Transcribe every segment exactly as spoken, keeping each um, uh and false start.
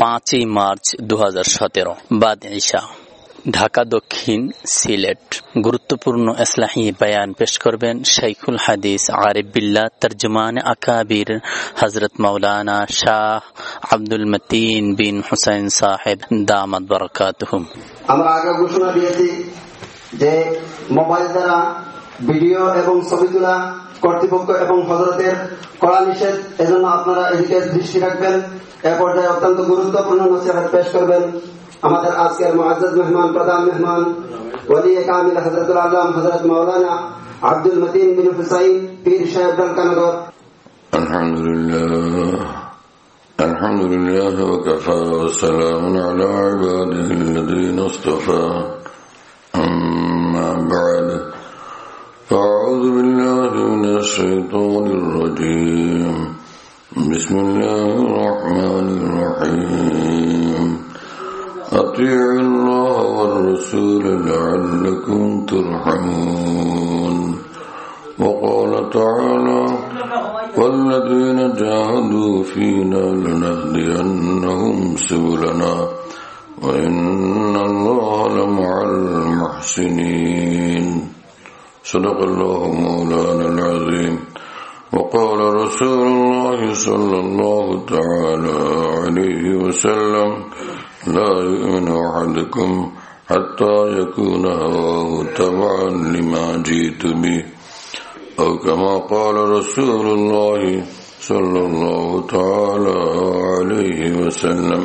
পাঁচই মার্চ দু হাজার সতেরো বাদ ঈশা, ঢাকা দক্ষিণ, সিলেট। গুরুত্বপূর্ণ ইসলাহি বয়ান পেশ করবেন শাইখুল হাদিস আরিফ বিল্লাহ তরজমান আকাবির হযরত মাওলানা শাহ আব্দুল মতিন বিন হুসাইন সাহেব দামাত বারাকাতুহুম। আমরা আগে ঘোষণা দিয়েছি যে মোবাইল দ্বারা ভিডিও এবং ছবি তোলা কর্তৃপক্ষ এবং হযরতের কড়া নিষেধ, এজন্য আপনারা এদিকে দৃষ্টি রাখবেন। এ পর্যায়ে অত্যন্ত গুরুত্বপূর্ণ নসিহত পেশ করবেন আমাদের আজকের মুআজ্জাজ মেহমান, প্রধান মেহমান ওলি কামিল হযরতুল আল্লাম হযরত মাওলানা আব্দুল মতিন বিন হুসাইন পীর সাহেব ঢাকানগর। আলহামদুলিল্লাহ আলহামদুলিল্লাহ ওয়া কাফা ওয়া সালামুন আলা ইবাদিহিল্লাযীনা ইসতাফা, আম্মা বা'দ। أعوذ بالله من الشيطان الرجيم. بسم الله الرحمن الرحيم. أطيعوا الله والرسول لعلكم ترحمون. وقال تعالى: والذين جاهدوا فينا لنهدينهم سبلنا وإن الله لمع المحسنين. صدق الله مولانا العظيم. وقال رسول الله صلى الله تعالى عليه وسلم: لا يؤمن أحدكم حتى يكون هواه تبعا لما جئت به، أو كما قال رسول الله صلى الله تعالى عليه وسلم.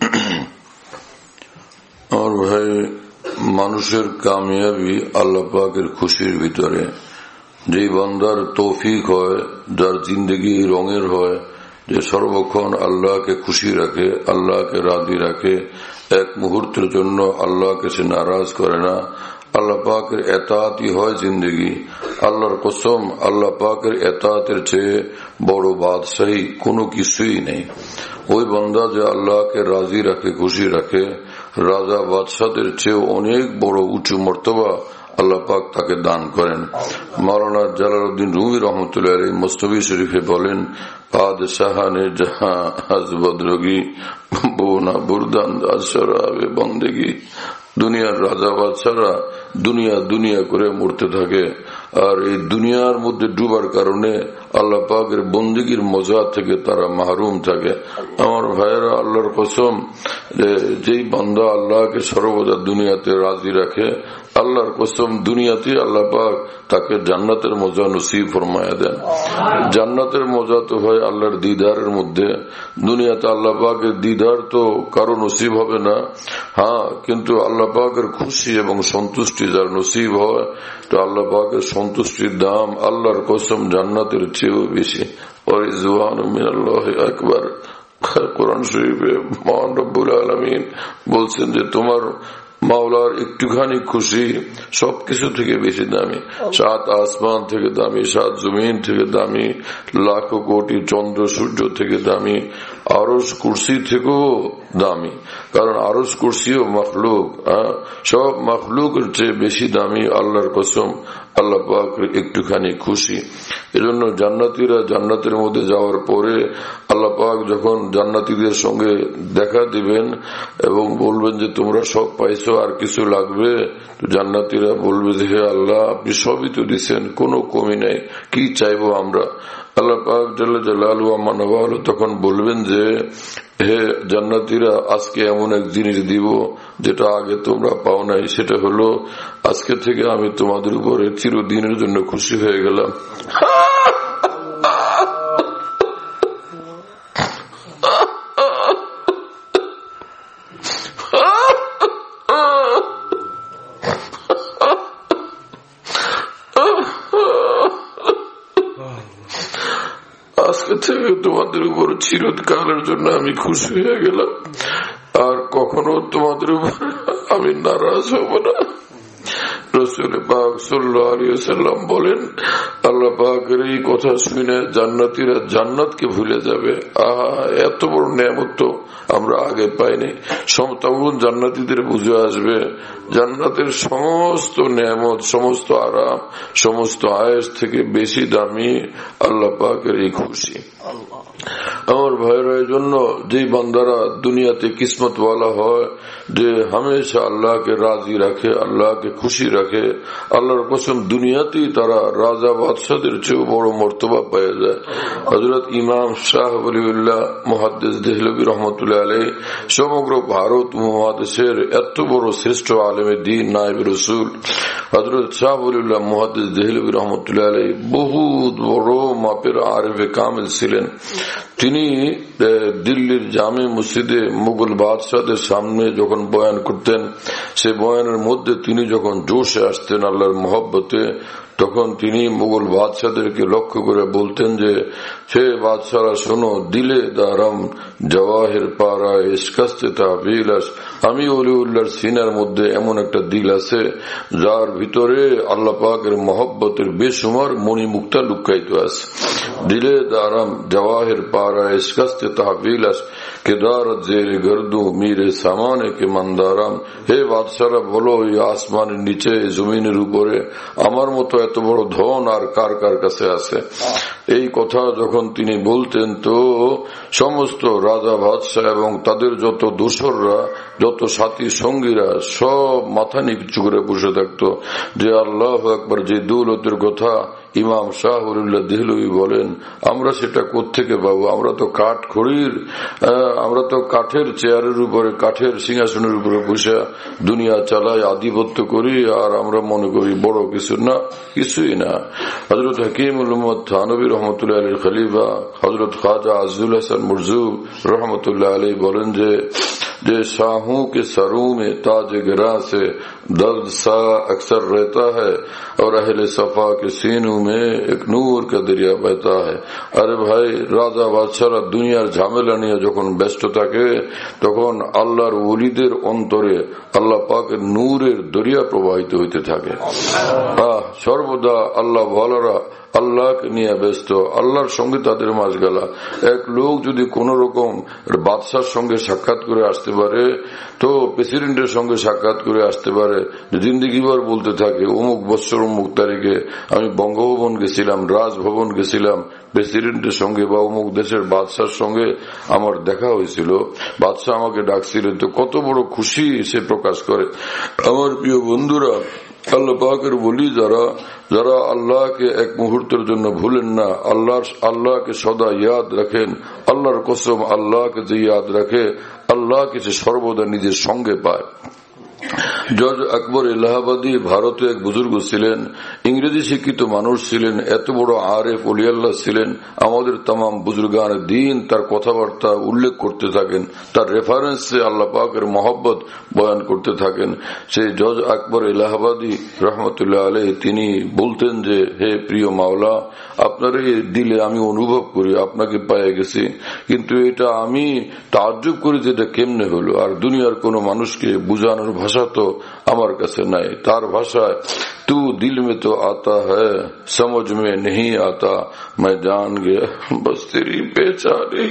और भाई মানুষের কামিয়াবি আল্লাহ পাকের খুশির ভিতরে। যে বান্দার তৌফিক হয়, যার জিন্দগি রঙের হয়, যে সর্বক্ষণ আল্লাহকে খুশি রাখে, আল্লাহকে রাজি রাখে, এক মুহূর্তের জন্য আল্লাহকে সে নারাজ করে না, আল্লাহ পাকের এতাআতই হয় জিন্দগি। আল্লাহর কসম, আল্লাহ পাকের এতাআতের চেয়ে বড় বাদশাহী কোনো কিছুই নেই। ওই বান্দা যে আল্লাহকে রাজি রাখে, খুশি রাখে, রাজা বাদশাদের চেয়ে অনেক বড় উঁচু মর্তবা আল্লাহ পাক তাকে দান করেন। মাওলানা জালালউদ্দিন রুমি রহমতুল্লাহ আলাইহি মুস্তফি শরীফে বলেন: পাদশাহানে জাহাঁ আজ বদরগি বোনা বুরদান্দাজ শরাবে বন্দেগি। দুনিয়ার রাজা বাদশারা দুনিয়া দুনিয়া করে মরতে থাকে, আর এই দুনিয়ার মধ্যে ডুবার কারণে আল্লাহ পাকের বন্দেগীর মজা থেকে তারা মাহরুম থাকে। আমার ভাইয়েরা, আল্লাহর কসম, যেই বান্দা আল্লাহকে সর্বদা দুনিয়াতে রাজি রাখে, আল্লাহর কসম দুনিয়াতে আল্লাহ পাক তাকে জান্নাতের মজা নসিব ফরমায়া দেন। জান্নাতের মজা তো হয় আল্লাহর দিদারের মধ্যে। দুনিয়াতে আল্লাহ পাকের দিদার তো কারো নসিব হবে না, হ্যাঁ, কিন্তু আল্লাহ পাকের খুশি এবং সন্তুষ্টি যার নসিব হয়, তো আল্লাহ পাকের সন্তুষ্টির দাম আল্লাহর কসম জান্নাতের চেয়েও বেশি। ওয়ারিজওয়ানুম মিনাল্লাহি আকবার। কোরআন শরীফে মহান রব্বুল আলামিন বলছেন যে তোমার মাওলার একটুখানি খুশি সবকিছু থেকে বেশি দামি। সাত আসমান থেকে দামি, সাত জমিন থেকে দামি, লাখো কোটি চন্দ্র সূর্য থেকে দামি, আরশ কুরসি থেকেও দামি। কারণ আরশ কুরসিও মখলুক, সব মখলুকের চেয়ে বেশি দামি আল্লাহর কসম আল্লাহ পাক একটুখানি খুশি। এজন্য জান্নাতীরা জান্নাতের মধ্যে যাওয়ার পরে আল্লাহ পাক যখন জান্নাতীদের সঙ্গে দেখা দিবেন এবং বলবেন যে তোমরা সব পাইছো, আর কিছু লাগবে? তো জান্নাতীরা বলবে যে হে আল্লাহ, আপনি সবই তো দিচ্ছেন, কোনো কমি নাই, কি চাইবো আমরা? আল্লাহ পাক জাল্লা জালালুহু ওয়া মানওয়ালু তখন বলবেন যে হে জান্নাতীরা, আজকে এমন এক জিনিস দিব যেটা আগে তোমরা পাও নাই। সেটা হলো আজকে থেকে আমি তোমাদের উপরে চিরদিনের জন্য খুশি হয়ে গেলাম। আজকে থেকে তোমাদের উপর চিরকালের জন্য আমি খুশি হয়ে গেলাম, আর কখনো তোমাদের উপর আমি নারাজ হব না। রাসূল পাক সাল্লাল্লাহু আলাইহি ওয়াসাল্লাম বলেন, আল্লাহ পাকের এই কথা শুনে জান্নাতীরা জান্নাতকে ভুলে যাবে। আহা, এত বড় নিয়ামত তো আমরা আগে পাইনি। তখন জান্নাতীদের বুঝে আসবে জান্নাতের সমস্ত নিয়ামত, সমস্ত আরাম, সমস্ত আয়েশ থেকে বেশি দামি আল্লাহ পাকের এই খুশি। আমার ভাইয়েরা, এই জন্য যে বান্দারা দুনিয়াতে কিসমতওয়ালা হয়, যে হামেশা আল্লাহকে রাজি রাখে, আল্লাহকে খুশি রাখে, আল্লাহর কসম দুনিয়াতেই তারা রাজা বাদশাদের চেয়েও বড় মর্তবা পেয়ে যায়। হযরত ইমাম শাহ ওলিউল্লাহ মুহাদ্দিস দেহলভী রহমতুল্লাহ আলাইহি সমগ্র ভারত মহাদেশের এত বড় শ্রেষ্ঠ আলেমে দ্বীন নায়েব রাসূল হযরত শাহ ওলিউল্লাহ মুহাদ্দিস দেহলভী রহমতুল্লাহ আলাইহি বহুত বড় মাপের আরিফে কামিল ছিলেন। তিনি দিল্লির জামে মসজিদে মুঘল বাদশাহদের সামনে যখন বয়ান করতেন, সে বয়ানের মধ্যে তিনি যখন জোশে আসতেন আল্লাহর মহব্বতে, তখন তিনি মুঘল বাদশাহদেরকে লক্ষ্য করে বলতেন যে, হে বাদশাহরা শোনো, দিলে দারম জওয়াহির পারা ইশকাস্তে তাবিলাস, আমি ওলিউল্লাহর সিনার মধ্যে এমন একটা দিল আছে যার ভিতরে আল্লাহ পাকের মহব্বতের বেসুমার মণিমুক্তা লুকায়িত আছে। দিলে দারম জওয়াহির পারা ইশকাস্তে তাবিলাস কেদারত জেরে গর্দু মিরে সামানে কে মন্দারাম, হে বাদশাহরা বলো, এই আসমানের নিচে জমিনের উপরে আমার মতো এত বড় ধন আর কার কার কাছে আছে। এই কথা যখন তিনি বলতেন তো সমস্ত রাজা বাদশাহ এবং তাদের যত দোসররা, যত সাথী সঙ্গীরা সব মাথা নিচু করে বসে থাকতো যে আল্লাহু আকবার, যে দৌলতের কথা ইমাম শাহ ওলিউল্লাহ দেহলভী বলেন, আমরা সেটা কোত্থেকে পাবো? আমরা তো কাঠ খড়ির, আমরা তো কাঠের চেয়ারের উপরে, কাঠের সিংহাসনের উপরে বসে দুনিয়া চালাই, আধিপত্য করি, আর আমরা মনে করি বড় কিছু না, কিছুই না। হযরত হাকিমুল উম্মত থানভী রহমতুল্লাহ আলাইহির খলিফা হযরত খাজা আজজুল হাসান মুরজুব রহমতুল্লাহ আলাইহি বলেন যে যে शाहों के सरों में ताज गिरा से दर्द सा अक्सर रहता है और अहले सफा के सीनों में एक नूर का दरिया बहता है। अरे भाई, রাজা বাদশারা দুনিয়ার ঝামেলা নিয়ে যখন ব্যস্ত থাকে, তখন আল্লাহর ওলিদের অন্তরে আল্লাহ পাকের নূরের দরিয়া প্রবাহিত হইতে থাকে। আহ সর্বদা আল্লাহ ভালারা আল্লাহকে নিয়ে ব্যস্ত, আল্লাহর সঙ্গে তাদের মাঝগালা। এক লোক যদি কোন রকম বাদশার সঙ্গে সাক্ষাৎ করে আসতে পারে, তো প্রেসিডেন্টের সঙ্গে সাক্ষাৎ করে আসতে পারে, জিন্দিগিবার বলতে থাকে অমুক বৎসর অমুক তারিখে আমি বঙ্গভবন গেছিলাম, রাজভবন গেছিলাম, প্রেসিডেন্টের সঙ্গে বা অমুক দেশের বাদশার সঙ্গে আমার দেখা হয়েছিল, বাদশাহ আমাকে ডাকছিলেন, তো কত বড় খুশি সে প্রকাশ করে। আমার প্রিয় বন্ধুরা, আল্লাহ পাকের বলি যারা যারা আল্লাহকে এক মুহূর্তের জন্য ভুলেন না, আল্লাহ আল্লাহকে সদা ইয়াদ রাখেন, আল্লাহর কসম আল্লাহকে যে ইয়াদ রাখে, আল্লাহকে সে সর্বদা নিজের সঙ্গে পায়। জজ আকবর এলাহাবাদী ভারতে এক বুজুর্গ ছিলেন, ইংরেজি শিক্ষিত মানুষ ছিলেন, এত বড় আরেফ ওলিয়াল্লাহ ছিলেন। আমাদের তামাম বুজুর্গান দিন তার কথাবার্তা উল্লেখ করতে থাকেন, তার রেফারেন্সে আল্লাহ পাকের মহব্বত বয়ান করতে থাকেন। সেই জজ আকবর এলাহাবাদী রহমতুল্লাহ আলাইহি তিনি বলতেন যে, হে প্রিয় মাওলা, আপনার এই দিলে আমি অনুভব করি আপনাকে পেয়ে গেছি, কিন্তু এটা আমি তাজ্জুব করি যে এটা কেমনে হলো। আর দুনিয়ার কোন মানুষকে বুঝানোর ভাষা তো আমার কাছে নাই, তার ভাষায় তু দিল মে তো আতা হ্যায় সমঝ মে নেই আতা, मैं जान गया बस तेरी बेचारी।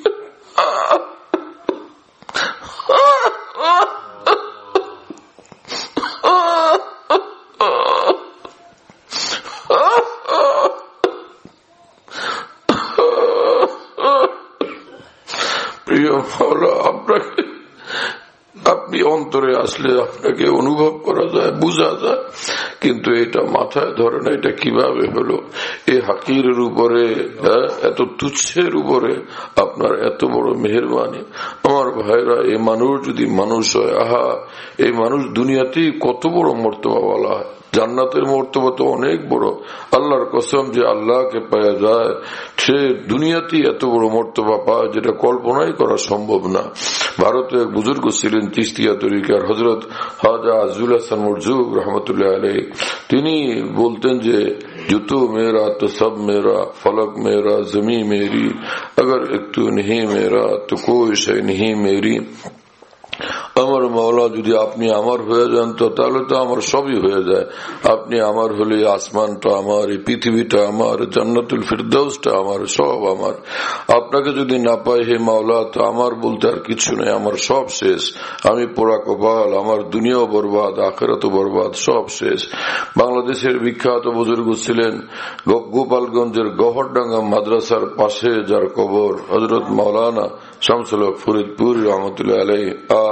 প্রিয় মাওলা, আপনাকে আপনি অন্তরে আসলে আপনাকে অনুভব করা যায়, বোঝা যায়, কিন্তু এটা মাথায় ধরে না এটা কিভাবে হলো। এই হাকিরের উপরে, এত তুচ্ছের উপরে আপনার এত বড় মেহেরবানি। আমার ভাইরা, এই মানুষ যদি মানুষ হয়, আহা, এই মানুষ দুনিয়াতেই কত বড় মর্তবা বলা হয়, জান্নাতের মর্তবা তো অনেক বড়। আল্লাহর কসম, যে আল্লাহকে পাওয়া যায় সে দুনিয়াতেই এত বড় মর্তবা পায় যেটা কল্পনাই করা সম্ভব না। ভারতে এক বুজুর্গ ছিলেন চিশতিয়া তরিকার হযরত খাজা আজজুল হাসান মুরজুব রহমতুল্লাহ আলাইহি, তিনি বলতেন যে জুতো মেরা তো সব মেরা, ফলক মেরা, জমি মেরি, अगर एक तू नहीं मेरा तो कोई शय नहीं मेरी। আমার মাওলা যদি আপনি আমার হয়ে যান তো তাহলে তো আমার সবই হয়ে যায়। আপনি আমার হলে আসমানটা আমার, এই পৃথিবীটা আমার, জান্নাতুল ফিরদাউসটা আমার, সব আমার। আপনাকে যদি না পাই হে মাওলা তো আমার বলতে আর কিছু নেই, আমার সব শেষ। আমি পোড়া কপাল, আমার দুনিয়াও বরবাদ, আখিরাতও বরবাদ, সব শেষ। বাংলাদেশের বিখ্যাত বুজুর্গ ছিলেন গোপালগঞ্জের গহরডাঙ্গা মাদ্রাসার পাশে যার কবর, হযরত মাওলানা শামসুল হক ফরিদপুর রহমতুল্লাহ আলাইহি।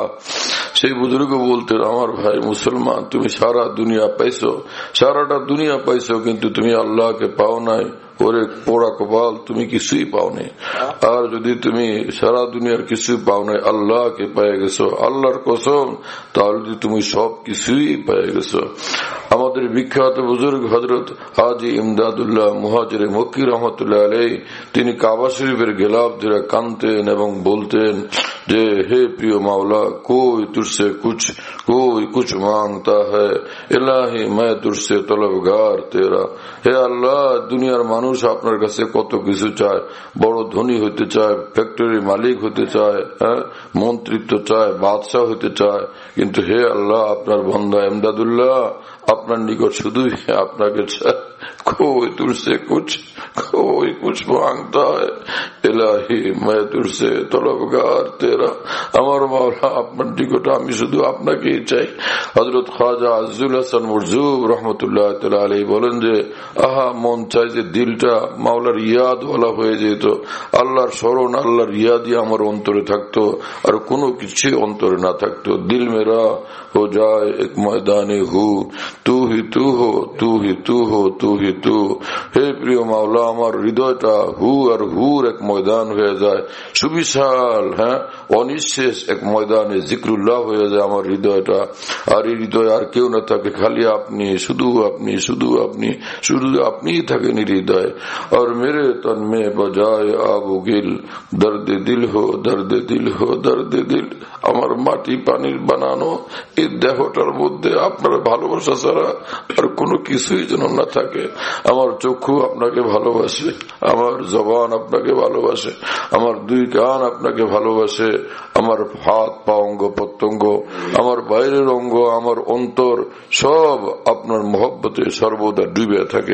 সেই বুজুর্গ বলতেন, আমার ভাই মুসলমান, তুমি সারা দুনিয়া পাইছো, সারাটা দুনিয়া পাইছো, কিন্তু তুমি আল্লাহকে পাও নাই। ওরে পোড়া কপাল, তুমি কিছুই পাও নাই। আর যদি তুমি সারা দুনিয়ার কিছু পাও নাই, আল্লাহকে পেয়ে গেছো, আল্লাহর কসম, তাহলে তুমি সব কিছুই পেয়ে গেছো। আমাদের বিখ্যাত বুজুর্গ হযরত হাজী ইমদাদুল্লাহ মুহাজিরে মক্কি রহমতুল্লাহ আলাইহি, তিনি কাবা শরীফের গেলাফ ধরে কাঁদতেন এবং বলতেন যে হে প্রিয় মাওলা, কোই তুরসে কুছ কোই কুছ মাংতা হ্যায়, ইলাহি मैं तुझसे तलबगार तेरा। হে আল্লাহ, দুনিয়ার মানুষ আপনার কাছে কত কিছু চায়, বড় ধনী হইতে চায়, ফ্যাক্টরির মালিক হইতে চায়, হ্যাঁ, মন্ত্রিত্ব চায়, বাদশাহ হইতে চায়, কিন্তু হে আল্লাহ, আপনার বান্দা ইমদাদুল্লাহ আপনার নিকট শুধুই আপনাকে চায়। कोई तुझसे कुछ कोई कुछ मांगता है, इलाही मैं तुझसे तलबगार तेरा। আমার মাওলা, আপনার নিকট আমি শুধু আপনাকেই চাই। হযরত খাজা আজিজুল হাসান মুরজুব রহমতুল্লাহ তাআলা আলাইহি বলেন যে আহা, মন চাই যে দিলটা মাওলার ইয়াদ ওয়ালা হয়ে যেত, আল্লাহর স্মরণ, আল্লাহর ইয়াদই আমার অন্তরে থাকতো, আর কোনো কিছুই অন্তরে না থাকতো। দিল মেরা হো যায় এক ময়দানে হু, তু হি তু হো, তু হি তু হো, তু হি তু। হে প্রিয় মাওলা, আমার হৃদয়টা হু আর হুর এক ময়দান হয়ে যায়, সুবিশাল, হ্যাঁ, অনিঃশেষ এক ময়দানে জিক্রুল্লাহ হয়ে যায় আমার হৃদয়টা। আর এই হৃদয় আর কেউ না থাকে, খালি আপনি, শুধু আপনি, শুধু আপনি, শুধু আপনিই থাকেন হৃদয়। আর মেরে তন মে বজায় আবু গিল, দর্দে দিল হো, দর্দে দিল হো, দর্দে দিল। আমার মাটি পানির বানানো এই দেহটার মধ্যে আপনার ভালোবাসা ছাড়া আর কোনো কিছুই যেন না থাকে। আমার চক্ষু আপনাকে ভালোবাসে, আমার জবান আপনাকে ভালোবাসে, আমার দুই কান আপনাকে ভালোবাসে, আমার হাত পা অঙ্গ প্রত্যঙ্গ, আমার বাইরের অঙ্গ, আমার অন্তর সব আপনার মহব্বতে সর্বদা ডুবে থাকে।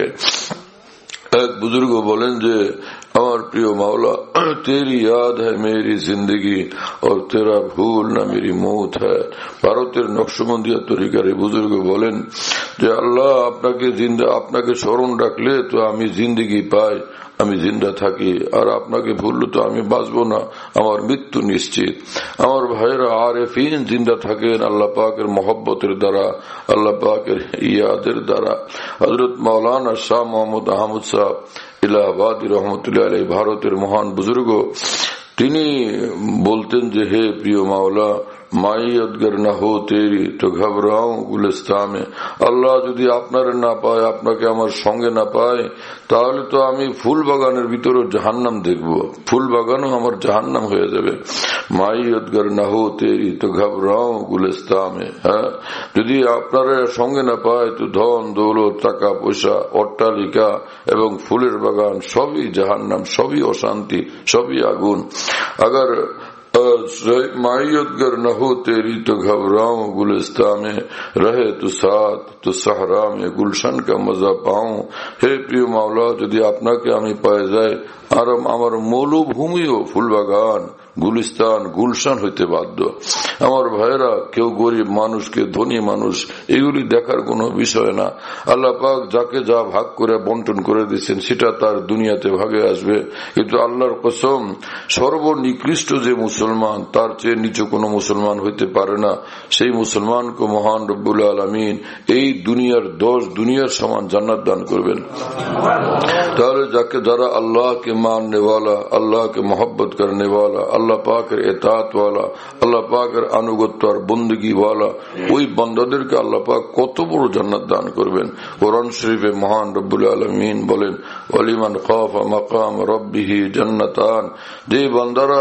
এক বুজুর্গ বলেন যে আমার প্রিয় মাওলা, তেরি ইয়াদ হ্যায় মেরি জিন্দগি और तेरा भूल ना मेरी मौत है। ভারতের নকশবন্দিয়া তরিকার এই বুজুর্গ বলেন যে আল্লাহ, আপনাকে জিন্দা, আপনাকে স্মরণ রাখলে তো আমি জিন্দগি পাই, আমি জিন্দা থাকি, আর আপনাকে ভুললে তো আমি বাঁচবো না, আমার মৃত্যু নিশ্চিত। আমার ভাইরা আরেফিন জিন্দা থাকেন আল্লাহ পাকের মহব্বতের দ্বারা, আল্লাহ পাকের ইয়াদের দ্বারা। হযরত মাওলানা শাহ মোহাম্মদ আহমদ সাহেব ইলাহাবাদী রহমতুল্লাহ আলাইহি, ভারতের মহান বুজুর্গ, তিনি বলতেন যে হে প্রিয় মাওলা, মাই অদগর না হো তেরি তো ঘবরাও গুলিস্তানে। আল্লাহ, যদি আপনার না পায়, আপনাকে আমার সঙ্গে না পায়, তাহলে তো আমি ফুল বাগানের ভিতরে জাহান্নাম দেখব, ফুল বাগানও আমার জাহান্নাম হয়ে যাবে। মাই অদগর না হো তেরি তো ঘবরাও গুলিস্তানে। হ্যাঁ, যদি আপনার সঙ্গে না পায় তো ধন দৌলত, টাকা পয়সা, অট্টালিকা এবং ফুলের বাগান সবই জাহান্নাম, সবই অশান্তি, সবই আগুন। अगर मायत गर न हो तेरी तो घबराऊं, गुलिस्तां में रहे तो साथ तो सहरा में गुलशन का मजा पाऊं। हे प्रिय मावला, যদি আপনাকে আমি পায়ে যাই, আর আমার মৌলভূমিও ফুলবাগান, গুলিস্তান, গুলশান হইতে বাধ্য। আমার ভাইরা, কেউ গরিব মানুষ, কেউ ধনী মানুষ, এগুলি দেখার কোনো বিষয় না। আল্লাহ পাক যাকে যা ভাগ করে বন্টন করে দিচ্ছেন সেটা তার দুনিয়াতে ভাগে আসবে, কিন্তু আল্লাহর কসম, সর্বনিকৃষ্ট যে মুসলমান, তার চেয়ে নিচু কোনো মুসলমান হইতে পারে না। সেই মুসলমানকে মহান রব্বুল আলামিন এই দুনিয়ার দশ দুনিয়ার সমান জান্নাত দান করবেন। তাহলে যাকে যারা আল্লাহকে মাননে ওয়ালা, আল্লাহকে মোহব্বত করনে ওয়ালা, আল্লাহ পাকের এতাত ওয়ালা, আল্লাহ পাকের আনুগত্য আর বন্দগি ওয়ালা, ওই বান্দাদেরকে আল্লাহ পাক কত বড় জান্নাত দান করবেন। কোরআন শরীফে মহান রব্বুল আলামিন বলেন, ওয়ালিমান খাফা মাকাম রাব্বিহি জান্নাতান। যে বান্দারা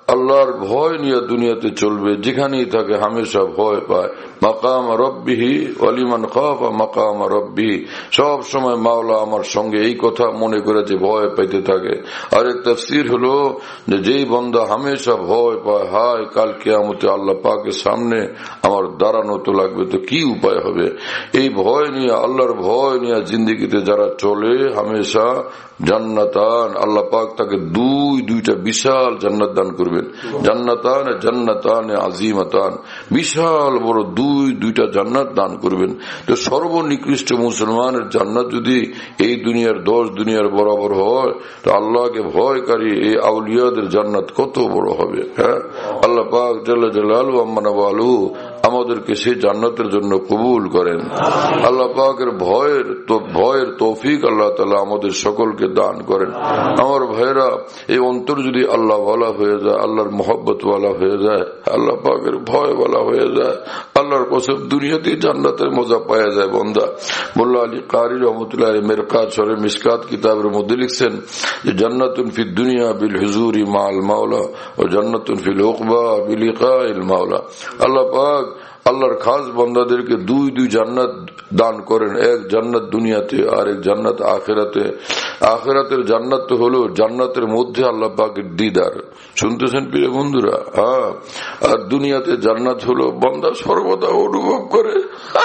আল্লাহর ভয় নিয়ে দুনিয়াতে চলবে, যেখানেই থাকে হামেশা ভয় পায়। মাকাম রব্বিহি ওয়ালিমান খাফা মাকাম রব্বিহি, সব সময় মাওলা আমার সঙ্গে, এই কথা মনে করে যে ভয় পাইতে থাকে। আরেক তাফসীর হলো যে যেই বান্দা হামেশা ভয় পায়, হায় কাল কিয়ামতে আল্লাহ পাকের সামনে আমার দাঁড়ানো তো লাগবে, তো কি উপায় হবে, এই ভয় নিয়ে, আল্লাহর ভয় নিয়ে জিন্দেগিতে যারা চলে হামেশা জান্নাতান, আল্লাহ পাক তাকে দুই দুইটা বিশাল জান্নাত দান করবেন। জান্নাতান জান্নাতান আজিমাতান, বিশাল বড় দুই দুইটা জান্নাত দান করবেন। তো সর্বনিকৃষ্ট মুসলমানের জান্নাত যদি এই দুনিয়ার দশ দুনিয়ার বরাবর হয়, তো আল্লাহকে ভয়কারী এই আউলিয়াদের জান্নাত কত বড় হবে। হ্যাঁ, আল্লাহ পাক জাল্লা জালালু আম্মা নাওয়ালু আমাদেরকে সেই জান্নাতের জন্য কবুল করেন। আল্লাহ পাকের ভয়ের তো ভয়ের তৌফিক আল্লাহ তাআলা আমাদের সকলকে দান করেন। আমার ভাইরা, এই অন্তর যদি আল্লাহ ওয়ালা হয়ে যায়, আল্লাহর মোহব্বত ওয়ালা হয়ে যায়, আল্লাহ পাকের ভয় ওয়ালা হয়ে যায়, আল্লাহর কসম দুনিয়াতে জান্নাতের মজা পাওয়া যায়। বন্দা মোল্লা আলী কারি রহমতুল্লাহ মিরকাত শরীফ মিশকাত কিতাবের মধ্যে লিখছেন যে জান্নাতুন ফি দুনিয়া বিল হুজুরি মাল মাওলা ও জান্নাতুন ফিল উকবা বিল লিকাইল মাওলা। আল্লাহ পাক আল্লাহর খাস বান্দাদেরকে দুই দুই জান্নাত দান করেন, এক জান্নাত দুনিয়াতে আর এক জান্নাত আখিরাতে। আখিরাতের জান্নাত তো হলো জান্নাতের মধ্যে আল্লাহ পাকের দিদার, শুনতেছেন প্রিয় বন্ধুরা। হ্যাঁ, আর দুনিয়াতে জান্নাত হলো বান্দা সর্বদা অনুভব করে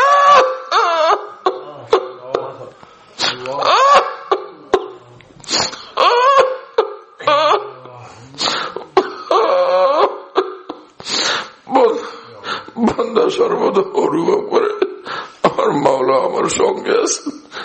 বান্দা সর্বদা অনুভব করে আমার মাওলা আমার সঙ্গে আছে।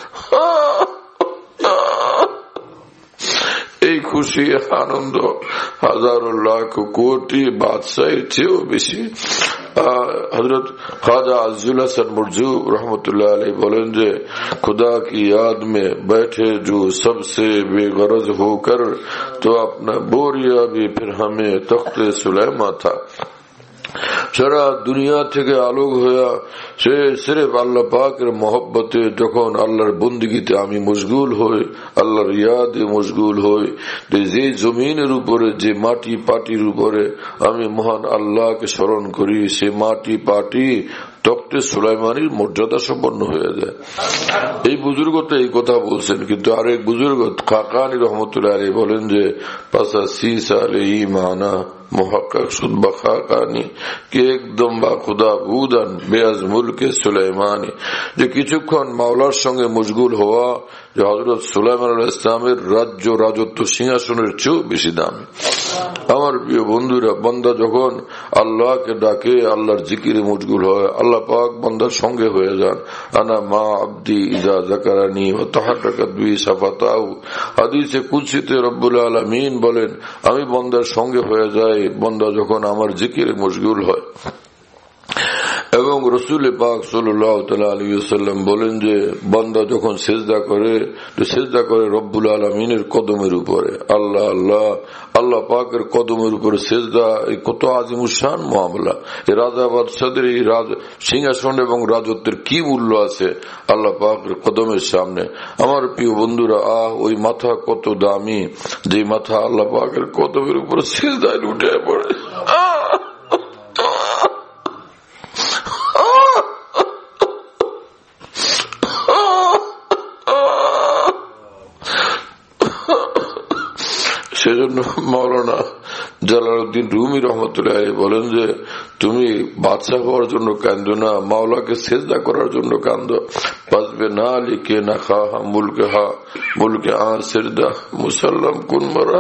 এই খুশি আনন্দ হাজারো লাখ কোটি বাদশাহের চেয়েও বেশি। हजरत ख्वाजा अज़ीज़ुल हसन मुर्जूब रहमतुल्लाह अलैह बोलें जे खुदा की याद में बैठे जो सबसे बेगरज होकर, तो अपना बोरिया भी फिर हमें तख्ते सुलेमा था। সারা দুনিয়া থেকে আলোক হইয়া সে সিরেফ আল্লাহ পাকের মহব্বতে যখন আল্লাহর বন্দিগিতে আমি মশগুল হই, আল্লাহর ইয়াদে মশগুল হই, যে জমিনের উপরে যে মাটি পাটির উপরে আমি মহান আল্লাহকে স্মরণ করি, সে মাটি পাটি তখতে সুলাইমানির মর্যাদা সম্পন্ন হয়ে যায়। এই বুজুর্গ তো এই কথা বলছেন, কিন্তু আরেক বুজুর্গ খাকানি রহমতুল্লাহ আলাইহি বলেন যে পাসা সিসা আলাইহি মানা मुहक्कक शुद बखाकानी कि एकदम बा खुदा बुदान बेअज मुल्के सुलाइमानी, যে কিছুক্ষণ মাওলার সঙ্গে মশগুল হওয়া যে হযরত সুলাইমান আলাইহিস সালামের রাজ্য রাজত্ব সিংহাসনের চেয়েও বেশি দাম। আমার প্রিয় বন্ধুরা, বান্দা যখন আল্লাহকে ডাকে, আল্লাহর জিকিরে মশগুল হয়, আল্লাহ পাক বান্দার সঙ্গে হয়ে যান। আনা মা আব্দি ইজা যাকারানি ওয়া তাহাররাকাত বি সাফাতাহু, হাদিসে কুদসিতে রব্বুল আলামিন বলেন আমি বান্দার সঙ্গে হয়ে যাই বান্দা যখন আমার জিকিরে মশগুল হয়। এবং রসুল পাক সাল্লাল্লাহু তাআলা আলাইহি ওয়াসাল্লাম বলেন যে বান্দা যখন সিজদা করে, তো সিজদা করে রব্বুল আলামিনের কদমের উপরে। আল্লাহ আল্লাহ আল্লাহ পাকের কদমের উপরে সিজদা, এই কত আজিমুশান মামলা। এই রাজা বাদশাদের এই সিংহাসন এবং রাজত্বের কি মূল্য আছে আল্লাহ পাকের কদমের সামনে। আমার প্রিয় বন্ধুরা, আহ ওই মাথা কত দামি, যে মাথা আল্লাহ পাকের কদমের উপরে সিজদায় উঠে পড়ে। সেজন্য মাওলানা জালালউদ্দিন রুমি রহমতুল্লাহ বলেন যে তুমি বাদশা হওয়ার জন্য কান্দো না, মাওলাকে সেজদা করার জন্য কান্দো। পাসবে না লিখে না খা মুলকে হা মুলকে আ সেজদা মুসাল্লাম কুন মারা।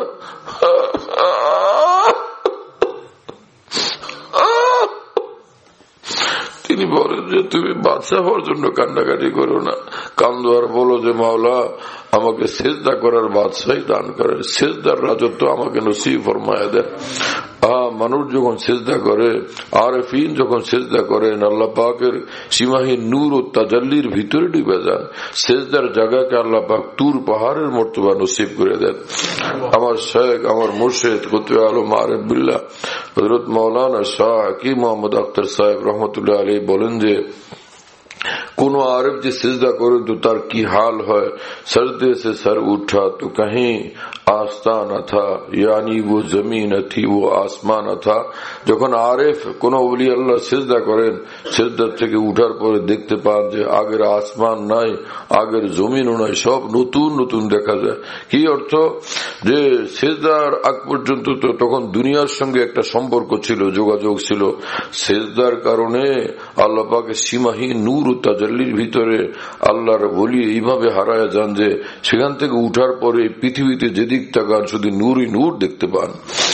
তিনি বলেন যে তুমি বাদশা হওয়ার জন্য কান্নাকাটি করো না, কান্দো আর বলো যে মাওলা আমাকে সেজদা করার বাদশাহী দান করেন, সেজদার রাজত্ব আমাকে নসিব ফরমায়া দেন। আহ মানুষ যখন সেজদা করে, আরেফিন যখন সেজদা করেন, আল্লাহ পাকের সীমাহীন নূর ও তাজাল্লির ভিতরে ডুবে যান। সেজদার জায়গাকে আল্লাহ পাক তুর পাহাড়ের মর্তবা নসিব করে দেন। আমার শেখ, আমার মুর্শিদ কুতুবে আলম আরিফ বিল্লাহ হযরত মাওলানা শাহ হাকিম মোহাম্মদ আখতার সাহেব রহমতুল্লাহ আলাইহি বলেন যে কোন আরব যে সিজদা করে তো তার কি হাল হয়। সরদে সে সর উঠা তো कहीं आस्ताना था, यानी वो जमीन थी, वो आसमान था। যখন আরেফ কোন ওলি আল্লাহ সিজদা করেন, সিজদা থেকে উঠার পরে দেখতে পান যে আগের আসমান নাই, আগের জমিনও নাই, সব নতুন নতুন দেখা যায়। কি অর্থ? যে সিজদার আগ পর্যন্ত তো তখন দুনিয়ার সঙ্গে একটা সম্পর্ক ছিল, যোগাযোগ ছিল। সিজদার কারণে আল্লাহ পাকের সীমাহীন নূর ও তাজাল্লির ভিতরে আল্লাহর ওলি এইভাবে হারায় যান যে সেখান থেকে উঠার পরে পৃথিবীতে যেদিক তাকান শুধু নূরই নূর দেখতে পান।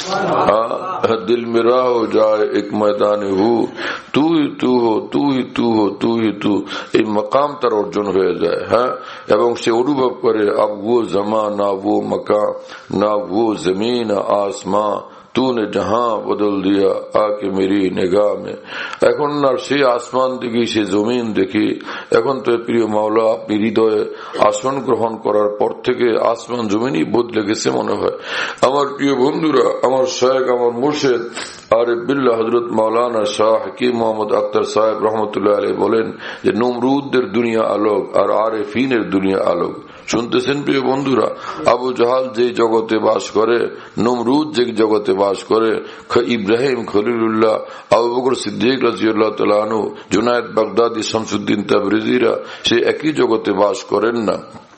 দিল মেরা হো যায় এক ময়দানে হু, তু হি তু হো, তু হি তু হো, তু হি তু, এই মকাম তার অর্জন হয়ে যায়। হ্যাঁ, এবং সে অনুভব করে আব वो जमा ना वो मकाम ना वो जमीन आसमां तूने जहां बदल दिया आके मेरी निगाह में। এখন আর সেই আসমান দেখি, সে জমিন দেখি। এখন তো প্রিয় মাওলা আপনি হৃদয়ে আসন গ্রহণ করার পর থেকে আসমান জমিনই বদলে গেছে মনে হয়। আমার প্রিয় বন্ধুরা, আমার শায়েখ, আমার মুর্শিদ আরিফ বিল্লাহ হযরত মাওলানা শাহ হাকিম মোহাম্মদ আখতার সাহেব রহমতুল্লাহ আলাইহি বলেন যে নমরুদদের দুনিয়া আলোক আর আরেফিনের দুনিয়া আলোক। শুনতেছেন প্রিয় বন্ধুরা? আবু জাহাল যে জগতে বাস করে, নমরুদ যে জগতে বাস করে, ইব্রাহিম খলিলুল্লাহ, আবু বকর সিদ্দিক রাদিয়াল্লাহু তাআলা আনহু, জুনায়েদ বাগদাদি, শামসুদ্দিন তাবরিজিরা সে একই জগতে বাস করেন না।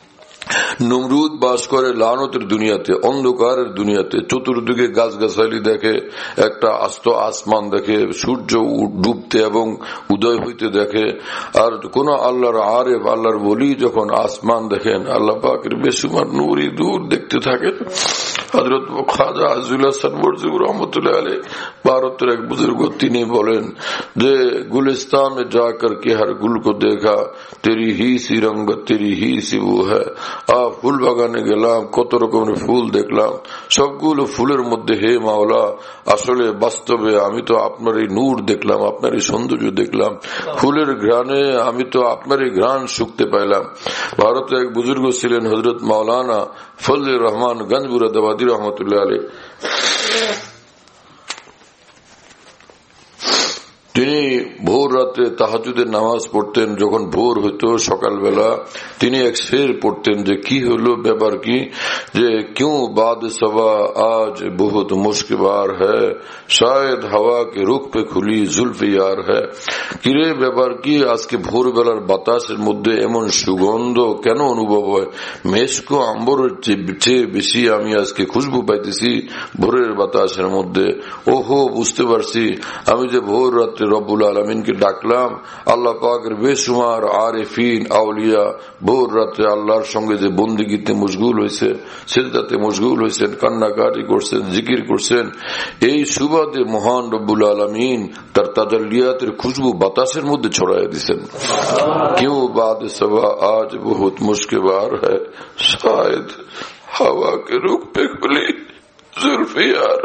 নমরুদ বাস করে লানতের দুনিয়াতে, অন্ধকারের দুনিয়াতে। চতুর্দিকে গাছগাছালি দেখে, একটা আস্ত আসমান দেখে, সূর্য ডুবতে এবং উদয় হইতে দেখে। আর কোন আল্লাহর আরেফ, আল্লাহর ওলি যখন আসমান দেখেন, আল্লাহ পাকের বেসুমার নূরই দূর দেখতে থাকেন। হযরত খাজা আজিজুল হাসান বরজুর রহমতুল্লাহ আলাইহি ভারতের এক বুজুর্গ, তিনি বলেন যে গুলিস্তান में जाकर के हर गुल को देखा, तेरी ही सी रंगत, तेरी ही सी वो है। আ ফুল বাগানে গেলাম, কত রকমের ফুল দেখলাম, সবগুলো ফুলের মধ্যে হে মাওলা আসলে বাস্তবে আমি তো আপনারই নূর দেখলাম, আপনারই সৌন্দর্য দেখলাম। ফুলের ঘ্রাণে আমি তো আপনারই ঘ্রাণ শুকতে পাইলাম। ভারতে এক বুজুর্গ ছিলেন হযরত মাওলানা ফজলুর রহমান গঞ্জমুরাদাবাদী রহমতুল্লাহ আলাইহি। তিনি ভোর রাতে তাহাজ্জুদের নামাজ পড়তেন। যখন ভোর হইতো সকালবেলা, তিনি এক শের পড়তেন যে কি হলো, ব্যাপার কি, যে क्यों बाद सबा आज बहुत मुश्किबार है, शायद हवा के रुख पे खुली जुल्फ यार है। কিরে ব্যাপার কি, আজকে ভোরবেলার বাতাসের মধ্যে এমন সুগন্ধ কেন অনুভব হয়? মেশকো আম্বরের চেয়ে বেশি আমি আজকে খুশবু পাইতেছি ভোরের বাতাসের মধ্যে। ওহো, বুঝতে পারছি, আমি যে ভোর রাত্রে রব্বুল আলামিনকে ডাকলাম, আল্লাহ পাকের বেশুমার আরেফিন আউলিয়া ভোর রাত্রে আল্লাহর সঙ্গে যে বন্দিগিতে মশগুল হয়েছে, সিজদাতে মশগুল হয়েছেন, কান্নাকাটি করছেন, জিকির করছেন, এই সুবাদে মহান রব্বুল আলামিন তার তাজাল্লিয়াতের খুশবু বাতাসের মধ্যে ছড়াই দিচ্ছেন। কেউ বাদ সবা আজ বহুত মুশকিবার হ্যায়, শায়দ হাওয়া কে রুখ পে খুলি जुल्फे यार।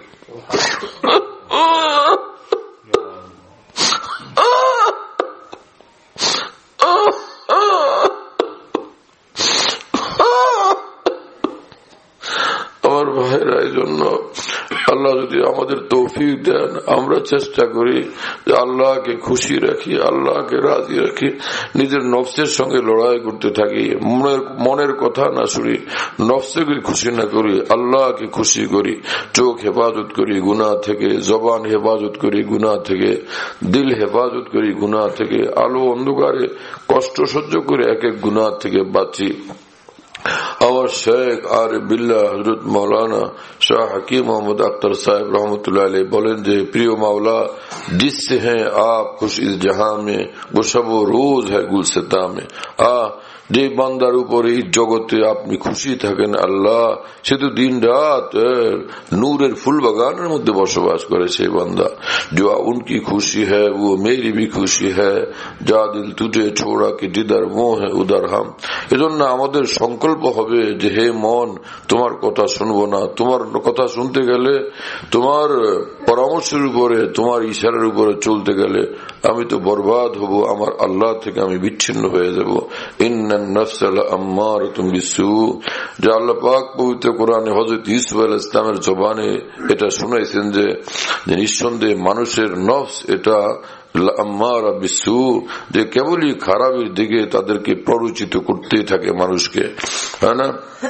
আমার ভাইরা, এই জন্য আল্লাহ যদি আমাদের তৌফিক দেন, আমরা চেষ্টা করি যে আল্লাহকে খুশি রাখি, আল্লাহকে রাজি রাখি, নিজের নফসের সঙ্গে লড়াই করতে থাকি, মনের মনের কথা না শুনি, নফসকে খুশি না করি, আল্লাহকে খুশি করি, চোখ হেফাজত করি গুনাহ থেকে, জবান হেফাজত করি গুনাহ থেকে, দিল হেফাজত করি গুনাহ থেকে, আলো অন্ধকারে কষ্ট সহ্য করে এক এক গুনাহ থেকে বাঁচি। আমার শেখ আরিফ বিল্লাহ হযরত मौलाना शाह हकीम मोहम्मद अख्तर साहब रहमतुल्लाह अलैह बोलें जे प्रिय मौला, जिससे हैं आप खुश इस जहां में, वो शब रोज है गुलसिता में। आ যে বান্দার উপরে এই জগতে আপনি খুশি থাকেন আল্লাহ, সে তো দিন রাত নূরের ফুল বাগানের মধ্যে বসবাস করে সেই বান্দা। जो उनकी खुशी है वो मेरी भी खुशी है, যা দিল তুঝে ছোড়া কি जिधर वो है उधर हम। এজন্য আমাদের সংকল্প হবে যে হে মন, তোমার কথা শুনবো না, তোমার কথা শুনতে গেলে, তোমার পরামর্শের উপরে, তোমার ইশারার উপরে চলতে গেলে আমি তো বরবাদ হব, আমার আল্লাহ থেকে আমি বিচ্ছিন্ন হয়ে যাব। ইন্নান নাফসা আম্মারাতুম বিসু, যে আল্লাহ পাক পবিত্র কোরআনে হযরত ইউসুফ আলাইহিস সালামের জবানে এটা শুনাইছেন যে নিঃসন্দেহে মানুষের নফস এটা আম্মারা বিসু, যে কেবলই খারাপের দিকে তাদেরকে প্ররোচিত করতেই থাকে মানুষকে, হ্যাঁ না?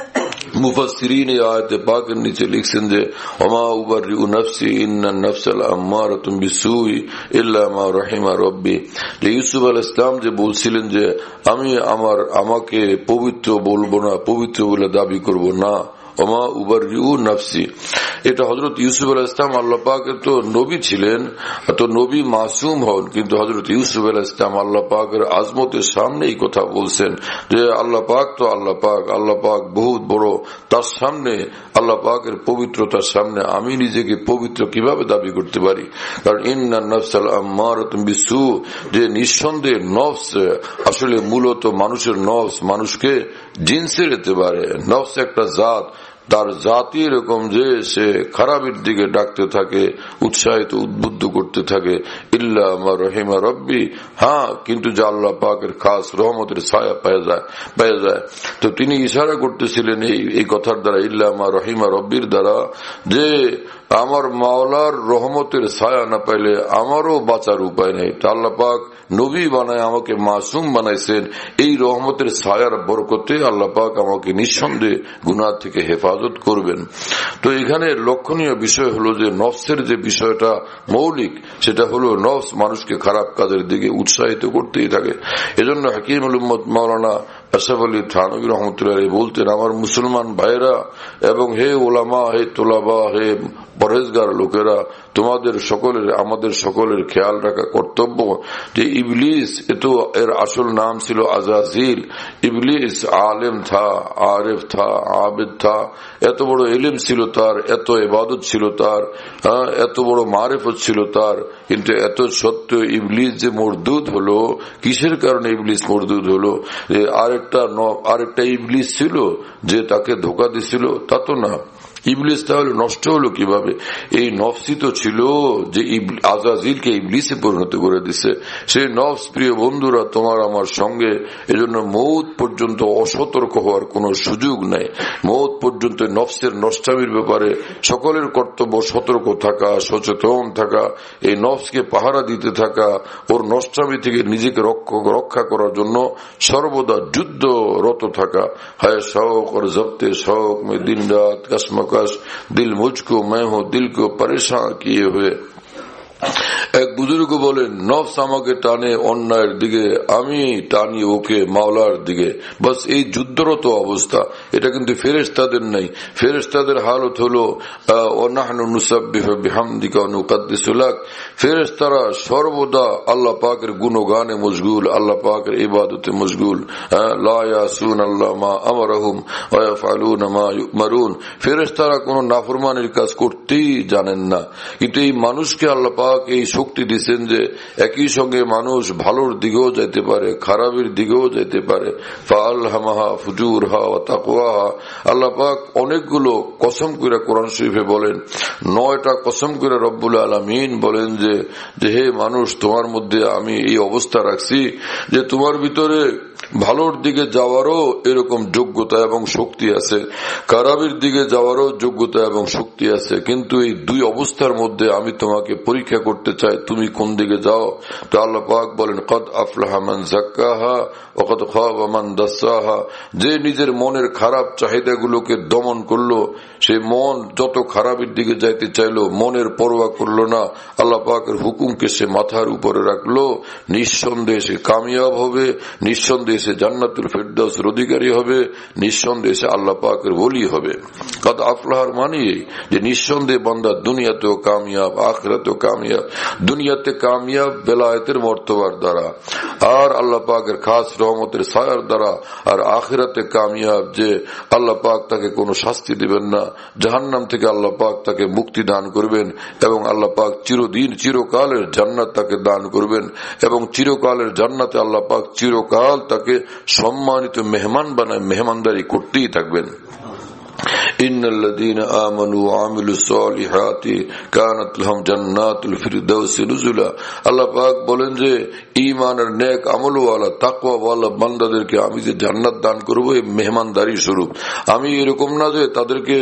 মুফাসসিরিন এই আয়াতে পাকের নিচে লিখছেন যে ওমা উবাররিউ নাফসি ইন্নান নাফসাল আম্মারাতুম বিসুই ইল্লা মা রাহিমা রাব্বি। যে ইউসুফ আলাইহিস সালাম যে বলছিলেন যে আমি আমার আমাকে পবিত্র বলবো না, পবিত্র বলে দাবি করব না, ওমা উবাররিউ নাফসি। এটা হযরত ইউসুফ আলাইহিস সালাম আল্লাহ পাকের তো নবী ছিলেন, তো নবী মাসুম হন, কিন্তু হযরত ইউসুফ আলাইহিস সালাম আল্লাহ পাকের আজমতের সামনে এই কথা বলছেন যে আল্লাহ পাক তো আল্লাহ পাক, আল্লাহ পাক বহুত বড়, তার সামনে আল্লাহ পাকের পবিত্রতার সামনে আমি নিজেকে পবিত্র কিভাবে দাবি করতে পারি? কারণ ইন্নান নাফসাল আম্মারাতুম বিসু, যে নিঃসন্দেহে নফস আসলে মূলত মানুষের নফস মানুষকে জিনসে যেতে পারে। নফস একটা জাত, তার জাতি এরকম যে সে খারাপের দিকে ডাকতে থাকে, উৎসাহিত উদ্বুদ্ধ করতে থাকে, ইল্লা মা রাহিমা রব্বি, হ্যাঁ কিন্তু যে আল্লাহ পাকের খাস রহমতের ছায়া পেয়ে যায় পেয়ে যায় তো তিনি ইশারা করতেছিলেন এই এই কথার দ্বারা, ইল্লা মা রাহিমা রব্বির দ্বারা, যে আমার মাওলার রহমতের ছায়া না পাইলে আমারও বাঁচার উপায় নেই। আল্লাহ পাক নবী বানায় আমাকে মাসুম বানাইছেন, এই রহমতের ছায়ার বরকতে আল্লাহ পাক আমাকে নিঃসন্দেহে গুনাহ থেকে হেফাজত করবেন। তো এখানে লক্ষণীয় বিষয় হলো যে নফসের যে বিষয়টা মৌলিক, সেটা হলো নফস মানুষকে খারাপ কাজের দিকে উৎসাহিত করতেই থাকে। এজন্য হাকিমুল উম্মত মাওলানা আশরাফ আলী থানভী রহমতুল্লাহ বলতেন, আমার মুসলমান ভাইরা এবং হে ওলামা, হে তোলাবা, হে পরহেজগার লোকেরা, তোমাদের সকলের আমাদের সকলের খেয়াল রাখা কর্তব্য যে ইবলিস, এত এর আসল নাম ছিল আজাজিল। ইবলিস আলেম থা, আরেফ থা, আবেদ থা, এত বড় ইলম ছিল তার, এত ইবাদত ছিল তার, এত বড় মারিফত ছিল তার, কিন্তু এত সত্ত্বেও ইবলিস যে মরদুদ হলো, কিসের কারণে ইবলিস মরদুদ হলো? যে আরেকটা আরেকটা ইবলিস ছিল যে তাকে ধোঁকা দিছিল, তা তো না। ইবলিস তাহলে নষ্ট হলো কিভাবে? এই নফসই তো ছিল যে আজাজিলকে ইবলিসে পরিণত করে দিছে। সেই নফস, প্রিয় বন্ধুরা, তোমার আমার সঙ্গে, এজন্য মৌত পর্যন্ত অসতর্ক হওয়ার কোনো সুযোগ নাই। মৌত পর্যন্ত নফসের নষ্টামির ব্যাপারে সকলের কর্তব্য সতর্ক থাকা, সচেতন থাকা, এই নফসকে পাহারা দিতে থাকা, ওর নষ্টামি থেকে নিজেকে রক্ষা করার জন্য সর্বদা যুদ্ধরত থাকা। হায় শৌক और जब्ते शौक में दिन रात कसमकश, दिल मुझको मैं हूँ दिल को परेशान किए हुए। এক বুজুর্গ বলেন, নফস আমাকে টানে অন্যায়ের দিকে, আমি টানি ওকে মাওলার দিকে। বাস এই যুদ্ধরত অবস্থা, এটা কিন্তু ফেরেশতাদের নাই। ফেরেশতাদের হালত হলো ওয়ানাহনু নুসাব্বিহু বিহামদিকা ওয়া নুকদ্দিসু লাক। ফেরেশতারা সর্বদা আল্লাহ পাকের গুণগানে মশগুল, আল্লাহ পাকের ইবাদতে মশগুল। লা ইয়াসুনাল্লাহ মা আমারহুম ওয়া ইয়াফআলুনা মা ইউমারুন। ফেরেশতারা কোনো নাফরমানির কাজ করতেই জানেন না। কিন্তু এই মানুষকে আল্লাহ পাক এই শক্তি দিচ্ছেন যে একই সঙ্গে মানুষ ভালোর দিকেও যেতে পারে, খারাপের দিকেও যেতে পারে। ফাআলহামাহা ফুজুরহা ওয়া তাকওয়াহা। আল্লাহ পাক অনেকগুলো কসম করে কোরআন শরীফে বলেন, নয়টা কসম করে রব্বুল আলামিন বলেন যে যে হে মানুষ, তোমার মধ্যে আমি এই অবস্থা রাখছি যে তোমার ভিতরে ভালোর দিকে যাওয়ারও এরকম যোগ্যতা এবং শক্তি আছে, খারাপের দিকে যাওয়ারও যোগ্যতা এবং শক্তি আছে। কিন্তু এই দুই অবস্থার মধ্যে আমি তোমাকে পরীক্ষা করতে চাই, তুমি কোন দিকে যাও। তো আল্লাহ পাক বলেন, কদ আফলাহা মান যাক্কাহা ওয়া কদ খাবা মান দাসসাহা। যে নিজের মনের খারাপ চাহিদাগুলোকে দমন করলো, সে মন যত খারাপের দিকে যাইতে চাইলো, মনের পরোয়া করলো না, আল্লাহ পাকের হুকুমকে সে মাথার উপরে রাখলো, নিঃসন্দেহে সে কামিয়াব হবে, নিঃসন্দেহে সে জান্নাতুল ফিরদাউসের অধিকারী হবে, নিঃসন্দেহে সে আল্লাহ পাকের ওলি হবে। কদ আফলাহার মানে যে নিঃসন্দেহে বান্দা দুনিয়াতেও কামিয়াব, আখিরাতেও কামিয়াব। দুনিয়াতে কামিয়াব বেলায়েতের মর্তবার দ্বারা, আর আল্লাহ পাকের খাস রহমতের ছায়ার দ্বারা। আর আখিরাতে কামিয়াব যে আল্লাহ পাক তাকে কোনো শাস্তি দিবেন না, জাহান্নাম থেকে আল্লাহ পাক তাকে মুক্তি দান করবেন, এবং আল্লাহ পাক চিরদিন চিরকালের জান্নাত তাকে দান করবেন, এবং চিরকালের জান্নাতে আল্লাহ পাক চিরকাল তাকে সম্মানিত মেহমান বানায় মেহমানদারি করতেই থাকবেন। ইন্নাল্লাযীনা আমানু ওয়া আমিলুস সালিহাতি কানাত লাহুম জান্নাতুল ফিরদাউসি নুজুলা। আল্লাহ পাক বলেন যে ঈমান আর নেক আমলওয়ালা তাকওয়াওয়ালা বান্দাদেরকে আমি যে জান্নাত দান করব এই মেহমানদারি স্বরূপ। আমি এরকম না যে তাদেরকে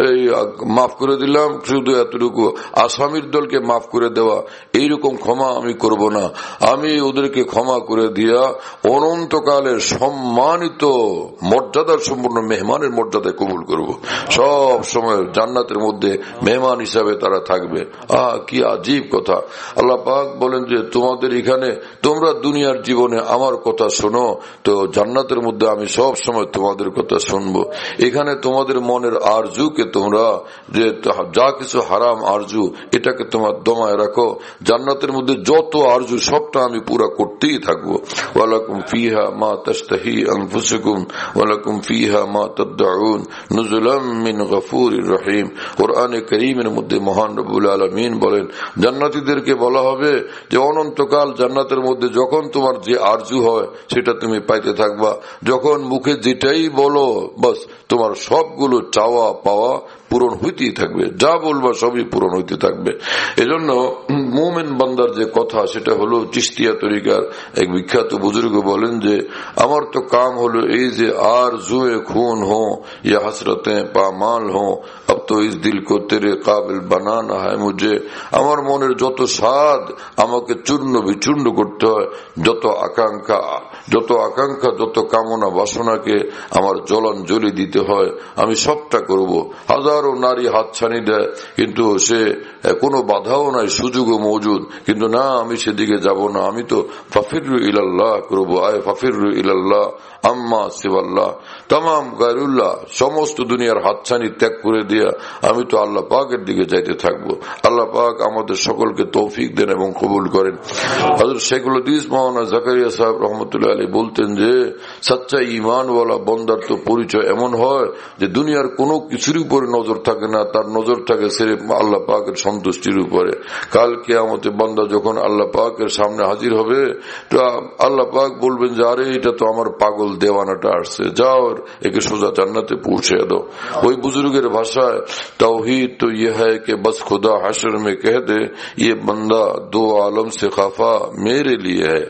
মাফ করে দিলাম শুধু এতটুকু, আসামির দলকে মাফ করে দেওয়া এইরকম ক্ষমা আমি করব না। আমি ওদেরকে ক্ষমা করে দিয়া অনন্তকালের সম্মানিত মর্যাদার সম্পূর্ণ মেহমানের মর্যাদায় কবুল করব। সব সময় জান্নাতের মধ্যে মেহমান হিসাবে তারা থাকবে। আহ কি আজীব কথা। আল্লাহ পাক বলেন যে তোমাদের এখানে তোমরা দুনিয়ার জীবনে আমার কথা শোনো, তো জান্নাতের মধ্যে আমি সব সময় তোমাদের কথা শুনবো। এখানে তোমাদের মনের আরজুকে তোমরা যে যা কিছু হারাম আরজু এটাকে তোমার দমায় রাখো, জান্নাতের মধ্যে যত আরজু সবটা আমি পুরা করতেই থাকবো। ওয়ালাকুম ফিহা মা তাশতাহি আনফুসুকুম ওয়ালাকুম ফিহা মা তাদউন নুজুলাম মিন গফুরির রহিম। কোরআনে কারীমের মধ্যে মহান রব্বুল আলামিন বলেন জান্নাতীদেরকে বলা হবে যে অনন্তকাল জান্নাতের মধ্যে যখন তোমার যে আরজু হয় সেটা তুমি পাইতে থাকবা। যখন মুখে যেটাই বলো বাস তোমার সবগুলো চাওয়া পাওয়া পূরণ হইতেই থাকবে, যা বলবা সবই পূরণ হইতে থাকবে। এজন্য মুমিন বান্দার যে কথা সেটা হলো চিশতিয়া তরিকার এক বিখ্যাত বুজুর্গ বলেন যে আমার তো কাম হলো এই যে আর জুয়ে খুন হো ইয়া হসরতে পামাল হো अब तो इस दिल को तेरे काबिल बनाना है मुझे। আমার মনের যত স্বাদ আমাকে চূর্ণ বিচূর্ণ করতে হয়, যত আকাঙ্ক্ষা যত আকাঙ্ক্ষা যত কামনা বাসনাকে আমার জলাঞ্জলি দিতে হয় আমি সবটা করব। হাজারো নারী হাতছানি দেয় কিন্তু সে কোনো বাধাও নাই, সুযোগও মজুদ, কিন্তু না আমি সেদিকে যাব না। আমি তো ফাফিরু ইলাল্লাহ করবো। আয় ফাফিরু ইলাল্লাহ আম্মা সিওয়াল্লাহ। তামাম গায়রুল্লাহ সমস্ত দুনিয়ার হাতছানি ত্যাগ করে দিয়া আমি তো আল্লাহ পাকের দিকে যাইতে থাকবো। আল্লাহ পাক আমাদের সকলকে তৌফিক দেন এবং কবুল করেন। হযরত শেখুল হাদিস মাওলানা জাকারিয়া সাহেব রহমতুল্লাহ আলাইহি বলতেন যে সচ্চা ঈমানওয়ালা বান্দার তো পরিচয় এমন হয় যে দুনিয়ার কোনো কিছুর উপরে নজর থাকে না, তার নজর থাকে সির্ফ আল্লাহ পাকের সন্তুষ্টির উপরে। কাল কিয়ামতে বান্দা যখন আল্লাহ পাকের সামনে হাজির হবে তো আল্লাহ পাক বলবেন যে আরে এটা তো আমার পাগল দেওয়ানাটা আসছে, যাও একে সোজা জান্নাতে পৌঁছে দাও। ওই বুজুর্গের ভাষায় तौहीद तो यह है कि बस खुदा हशर में कह दे ये बंदा दो आलम से खफा मेरे लिए है।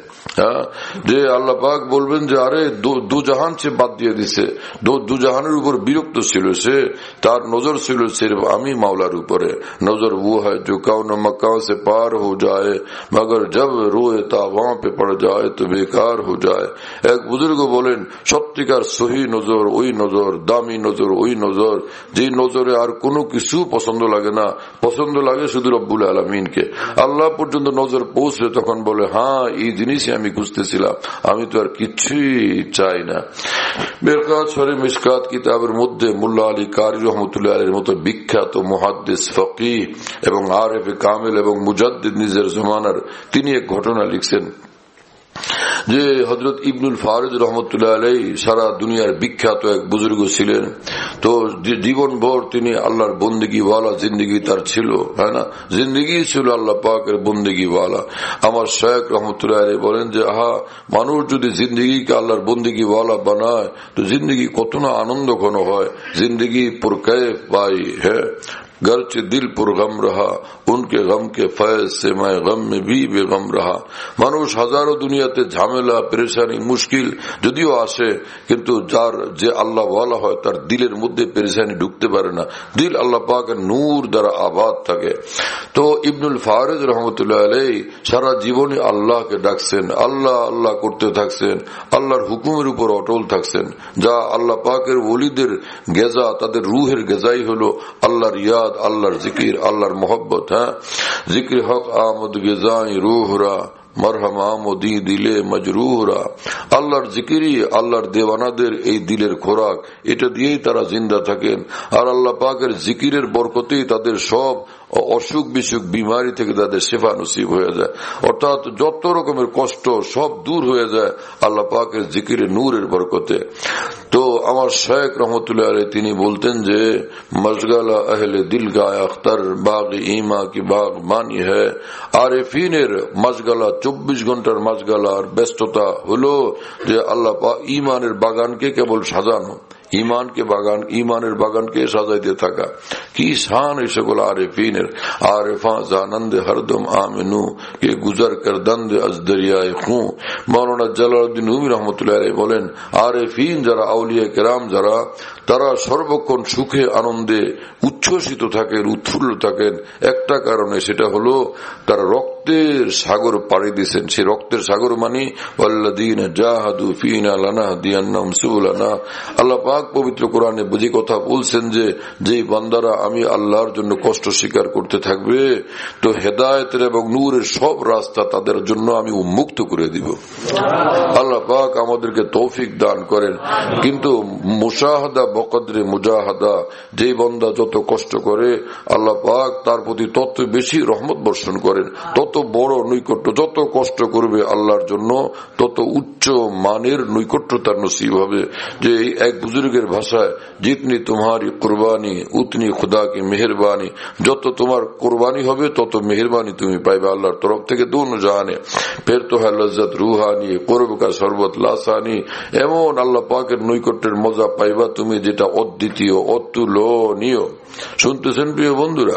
যে আল্লাহ পাক বলবেন যে আরে দু জাহান সে বাদ দিয়ে দিছে, দু জাহানের উপর বিরক্ত ছিল সে, তার নজর ছিল সির্ফ আমি মাওলার উপরে। নজর वो है जो कौन मक्का से पार हो जाए मगर जब रोए तावा पे पड़ जाए तो बेकार हो जाए। এক বুজুর্গ বলেন সত্যিকার সহি নজর ওই নজর, দামি নজর ওই নজর যে নজরে আর কোনো কিছু পছন্দ লাগে না, পছন্দ লাগে শুধু রব্বুল আলামিনকে। আল্লাহ পর্যন্ত নজর পৌঁছলে তখন বলে হ্যাঁ এই জিনিস আমি খুঁজতেছিলাম, আমি তো আর কিছুই চাই না। মিরকাত শরীফ মিশকাত কিতাবের মধ্যে মুল্লা আলী কারি রহমতুল্লাহ আলাইহির মতো বিখ্যাত মুহাদ্দিস ফকিহ এবং আরেফে কামিল এবং মুজাদ্দিদ নিজের জমানার তিনি এক ঘটনা লিখছেন যে হযরত ইবনুল ফারিদ রহমতুল্লাহ আলাইহি সারা দুনিয়ার বিখ্যাত এক বুজুর্গ ছিলেন। তো জীবনভর তিনি আল্লাহর বন্দেগী ওয়ালা জিন্দগি তার ছিল, হয় না, জিন্দগি ছিল আল্লাহ পাকের বন্দেগী ওয়ালা। আমার শেখ রহমতুল্লাহ আলাইহি বলেন যে আহা মানুষ যদি জিন্দগিকে আল্লাহর বন্দেগী ওয়ালা বানায় তো জিন্দগি কত না আনন্দ ঘন হয়, জিন্দগি পুরকায়েফ পাই হ্যাঁ। গরচে দিল পুর গম রহা উনকে গম কে ফয়েজ সে मैं गम में भी बेगम रहा। মানুষ হাজারো দুনিয়াতে ঝামেলা পেরেশানি মুশকিল যদিও আসে কিন্তু যার যে আল্লাহ ওয়ালা হয় তার দিলের মধ্যে পেরেশানি ঢুকতে পারে না, দিল আল্লাহ পাকের নূর দ্বারা আবাদ থাকে। তো ইবনুল ফারিদ রহমতুল্লাহ আলাইহি সারা জীবনে আল্লাহকে ডাকছেন, আল্লাহ আল্লাহ করতে থাকছেন, আল্লাহর হুকুমের উপর অটল থাকছেন। যা আল্লাহ পাকের ওলিদের গেজা, তাদের রুহের গেজাই হলো আল্লাহর ইয়াদ, আল্লাহর জিকির, আল্লাহর মোহব্বত। হ্যাঁ জিকির হক আমদ গেজাই রুহরা মরহমা মোদি দিলে মজরুহরা। আল্লাহর জিকিরই আল্লাহর দেওয়ানাদের এই দিলের খোরাক, এটা দিয়েই তারা জিন্দা থাকেন। আর আল্লাহ পাকের জিকিরের বরকতেই তাদের সব অসুখ বিসুখ বিমারি থেকে তাদের শেফা নসিব হয়ে যায়, অর্থাৎ যত রকমের কষ্ট সব দূর হয়ে যায় আল্লাহ পাকের জিকিরের নূরের বরকতে। তো আমার শেখ রহমতুল্লাহ আলাইহি তিনি বলতেন যে মশগালা আহলে দিল কা আখতার বাগ ইমা কি বাগ মানি হ্যায়। আরেফিনের মশগালা চব্বিশ ঘন্টার মশগালা আর ব্যস্ততা হলো যে আল্লাহ পাক ইমানের বাগানকে কেবল সাজানো, ইমানকে বাগান, ইমানের বাগানকে সাজাইতে থাকা। কি শান এই সকল আরেফিনের। আরেফা জানন্দে হরদম আমেনু কে গুজার কর দন্দে আজ দরিয়ায় খুঁ। মৌলানা জালালউদ্দিন রুমি রহমতুল্লাহ আলাইহি বলেন, আরেফিন যারা, আউলিয়া কেরাম যারা, তারা সর্বক্ষণ সুখে আনন্দে উচ্ছ্বসিত থাকেন, উৎফুল্ল থাকেন একটা কারণে, সেটা হলো তারা রক্তের সাগর পাড়ি দিয়েছেন। সে রক্তের সাগর মানে ওয়াল্লাযীনা জাহাদু ফীনা লানাহদিয়ান্নাহুম সুবুলানা। আল্লাহ পাক পবিত্র কোরআনে বুঝি কথা বলছেন যে যে বান্দারা আমি আল্লাহর জন্য কষ্ট স্বীকার করতে থাকবে, তো হেদায়েতের এবং নূরের সব রাস্তা তাদের জন্য আমি উন্মুক্ত করে দিব। আল্লাহ পাক আমাদেরকে তৌফিক দান করেন। কিন্তু মুশাহাদা বকদরে মুজাহাদা, যে বান্দা যত কষ্ট করে আল্লাহ পাক তার প্রতি তত বেশি রহমত বর্ষণ করেন, তত বড় নৈকট্য। যত কষ্ট করবে আল্লাহর জন্য তত উচ্চ মানের নৈকট্য তার নসিব হবে। যে এক বুজুর্গের ভাষায়, জিতনি তোমারি কুরবানি উতনি খুদা কি মেহরবানি, যত তোমার কোরবানি হবে তত মেহরবানি তুমি পাইবে আল্লাহর তরফ থেকে দোনো জাহানে। ফের তো হ্যাঁ লজ্জত রুহানি কুরব কা শরবত লাসানি, এমন আল্লাহ পাকের নৈকট্যের মজা পাইবা তুমি যেটা অদ্বিতীয়, অতুলনীয়। শুনতেছেন প্রিয় বন্ধুরা?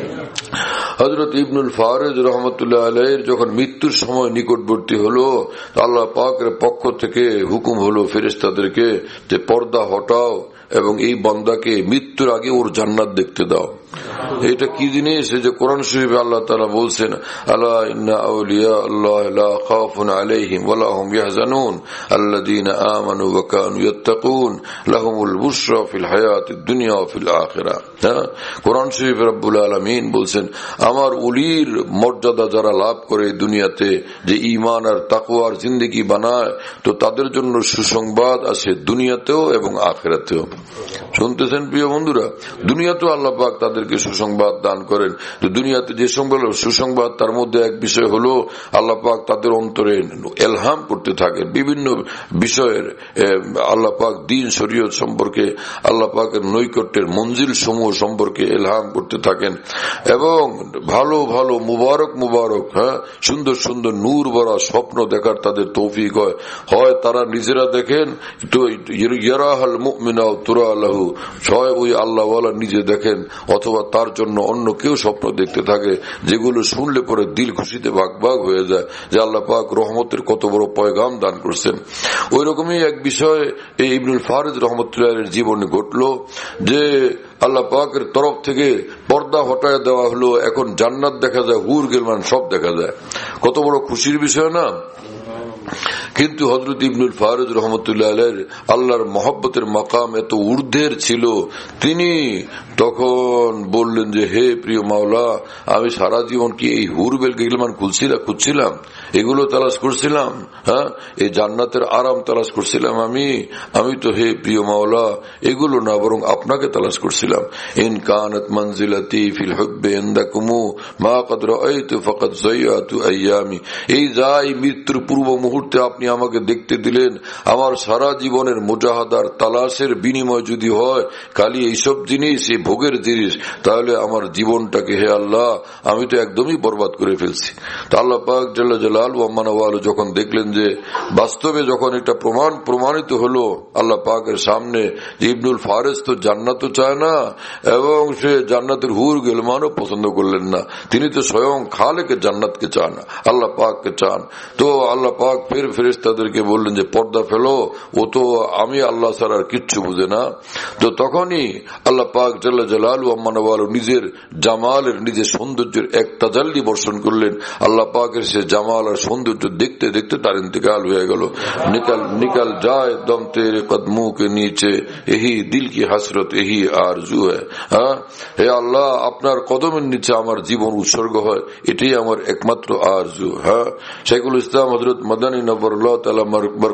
হযরত ইবনুল ফারিজ রহমতুল্লাহ আলাইহির যখন মৃত্যুর সময় নিকটবর্তী হলো, আল্লাহ পাকের পক্ষ থেকে হুকুম হলো ফেরেশতাদেরকে যে পর্দা হটাও এবং এই বান্দাকে মৃত্যুর আগে ওর জান্নাত দেখতে দাও। এটা কি জিনিস? যে কোরআন শরীফে আল্লাহ তাআলা বলছেন, আলা ইন্না আউলিয়া আল্লাহ লা খাউফুন আলাইহিম ওয়া লা হুম ইয়াহজানুন আল্লাযীনা আমানু ওয়া কানু ইয়াত্তাকুন লাহুমুল বুশরা ফিল হায়াতিদ দুনিয়া ওয়া ফিল আখিরাহ। কোরআন শরীফে রব্বুল আলামিন বলছেন, আমার ওলির মর্যাদা যারা লাভ করে দুনিয়াতে, যে ঈমান আর তাকওয়ার জিন্দেগি বানায়, তো তাদের জন্য সুসংবাদ আছে দুনিয়াতেও এবং আখিরাতেও। শুনতেছেন প্রিয় বন্ধুরা? দুনিয়াতেও আল্লাহ পাক তাদেরকে সুসংবাদ দান করেন। তো দুনিয়াতে যে সুসংবাদ, তার মধ্যে এক বিষয় হলো আল্লাহ পাক তাদের অন্তরে এলহাম করতে থাকেন বিভিন্ন বিষয়ের। আল্লাহ পাক দ্বীন শরীয়ত সম্পর্কে, আল্লাহ পাকের নৈকট্যের মঞ্জিল সমূহ সম্পর্কে এলহাম করতে থাকেন এবং ভালো ভালো মুবারক মুবারক হ্যাঁ সুন্দর সুন্দর নূর ভরা স্বপ্ন দেখার তাদের তৌফিক হয়। হয় তারা নিজেরা দেখেন, তো ইয়ারাহাল মুমিনা তুরা লাহু, ছয় ওই আল্লাহ ওয়ালা নিজে দেখেন, অথবা তার জন্য অন্য কেউ স্বপ্ন দেখতে থাকে, যেগুলো শুনলে পরে দিল খুশিতে ভাগ ভাগ হয়ে যায় যে আল্লাহ পাক রহমতের কত বড় পয়গাম দান করছেন। ওই রকমই এক বিষয় এই ইবনুল ফারিজ রহমতুল্লাহের জীবনে ঘটলো, যে আল্লাহ পাকের তরফ থেকে পর্দা হটায় দেওয়া হলো। এখন জান্নাত দেখা যায়, হুর গিলমান সব দেখা যায়। কত বড় খুশির বিষয় না? কিন্তু হযরত ইবনুল ফারিজ রহমতুল্লাহ আলাইহির আল্লাহর মহব্বতের মাকাম এত ঊর্ধ্বের ছিল, তিনি তখন বললেন যে হে প্রিয় মাওলা, আমি সারা জীবন কি এই হুরবেল গিলমান খুঁজছিলাম খুঁজছিলাম এগুলো তালাশ করছিলাম, হ্যাঁ এই জান্নাতের আরাম তালাশ করছিলাম আমি আমি তো হে প্রিয় মাওলা এগুলো না, বরং আপনাকে তালাশ করছিলাম। ইন কানাত মানজিলাতি ফিল হুব্বি ইনদাকুম মা ক্বাদ রাআইতু ফাকাদ যায়াতু আইয়ামি, এই যাই মৃত্যুর পূর্ব মুহূর্তে আপনি আমাকে দেখতে দিলেন, আমার সারা জীবনের মুজাহাদার তালাশের বিনিময় যদি হয় খালি এইসব জিনিস, এই ভোগের জিনিস, তাহলে আমার জীবনটাকে হে আল্লাহ আমি তো একদমই বরবাদ করে ফেলছি। তো আল্লাহ পাক জাল্লা জালালহু ওয়া মানাওয়ালু যখন দেখলেন যে বাস্তবে যখন একটা প্রমাণ প্রমাণিত হলো আল্লাহ পাকের সামনে যে ইবনুল ফারিজ তো জান্নাতও চায় না এবং সে জান্নাতের হুর গিলমানও পছন্দ করলেন না, তিনি তো স্বয়ং খালেকে জান্নাতকে চান, আল্লাহ পাককে চান। তো আল্লাহ পাক ফের ফেরেশতাদেরকে বললেন যে পর্দা ফেলো, ও তো আমি আল্লাহ ছাড়া আর কিচ্ছু বুঝে না। তো তখনই আল্লাহ পাক জাল্লা জালালহু ওয়া মানাওয়ালু নিজের জামালের নিজের সৌন্দর্যের এক তাজাল্লি বর্ষণ করলেন। আল্লাহ পাকের সে জামাল আর সৌন্দর্য দেখতে দেখতে তার ইন্তেকাল হয়ে গেল। নিকাল নিকাল যায় দম তেরে কদমোं के नीचे यही दिल की हसरत यही आरजू है। হ্যাঁ হে আল্লাহ আপনার কদমের নিচে আমার জীবন উৎসর্গ হয়, এটাই আমার একমাত্র আরজু। হ্যাঁ শেখুল ইসলাম হযরত মাদানী নওয়ারুল্লাহ তাআলা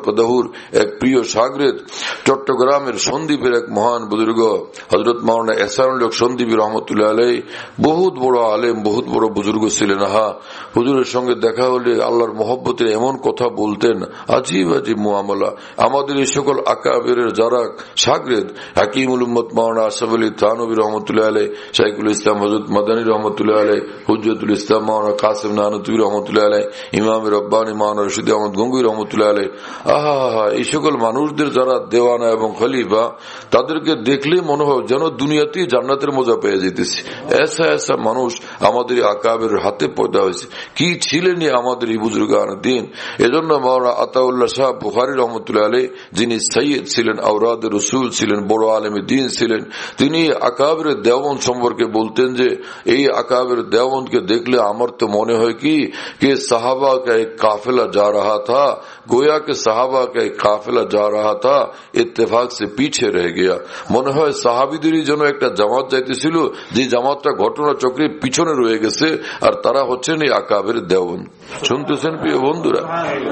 বরকতহুর এক প্রিয় শাগরেদ, চট্টগ্রামের সন্দ্বীপের এক মহান বুজুর্গ হযরত মাওলানা এহসানুল হক সন্দীপী রহমতুল্লাহ আলাই বহুত বড় আলেম, বহুত বড় বুজুর্গ ছিলেন। হা, হুজুরের সঙ্গে দেখা হলে আল্লাহর মহব্বতের এমন কথা বলতেন, আজীব আজীব মুআমালা। আমাদের এই সকল আকাবেরের যারা শাগরেদ, হাকিমুল উম্মত মাওলানা আশরাফ আলী থানভী রহমতুল্লাহ আলাই, শাইখুল ইসলাম হযরত মাদানী রহমতুল্লাহ আলাই, হুজ্জতুল ইসলাম মাওলানা কাসিম নানুতুবী রহমতুল্লাহ আলাই, ইমাম রব্বানী মাওলানা রশিদ আহমদ গঙ্গুই রহমতুল্লাহ আলাই, আহা হা, এই সকল মানুষদের যারা দেওয়ানা এবং খলিফা, তাদেরকে দেখলে মনে হয় যেন দুনিয়াতেই জান্নাতের মজা পেয়ে যেতেছি। এসা এসা মানুষ আমাদের আকাবের হাতে পয়দা হয়েছে। কি ছিলেন আমাদের এই বুজুর্গান দিন। এজন্য মাওলানা আতাউল্লাহ শাহ বুখারী রহমতুল্লাহ আলাইহ, যিনি সৈয়দ ছিলেন, আওরাদ রাসূল ছিলেন, বড় আলেমে দ্বীন ছিলেন, তিনি আকাবের দেওবন্দ সম্পর্কে বলতেন যে এই আকাবের দেওবন্দকে দেখলে আমার তো মনে হয় কি कि साहबा का एक काफिला जा रहा था, गोया के साहबा का एक काफिला जा रहा था, इत्तेफाक से पीछे रह गया। মনে হয় সাহাবীদেরই যেন একটা জামাত যাইতেছিল, যে জামাতটা ঘটনা চক্রের পিছনে রয়ে গেছে, আর তারা হচ্ছেন এই আকাবের দেওবন্দ। শুনতেছেন প্রিয় বন্ধুরা?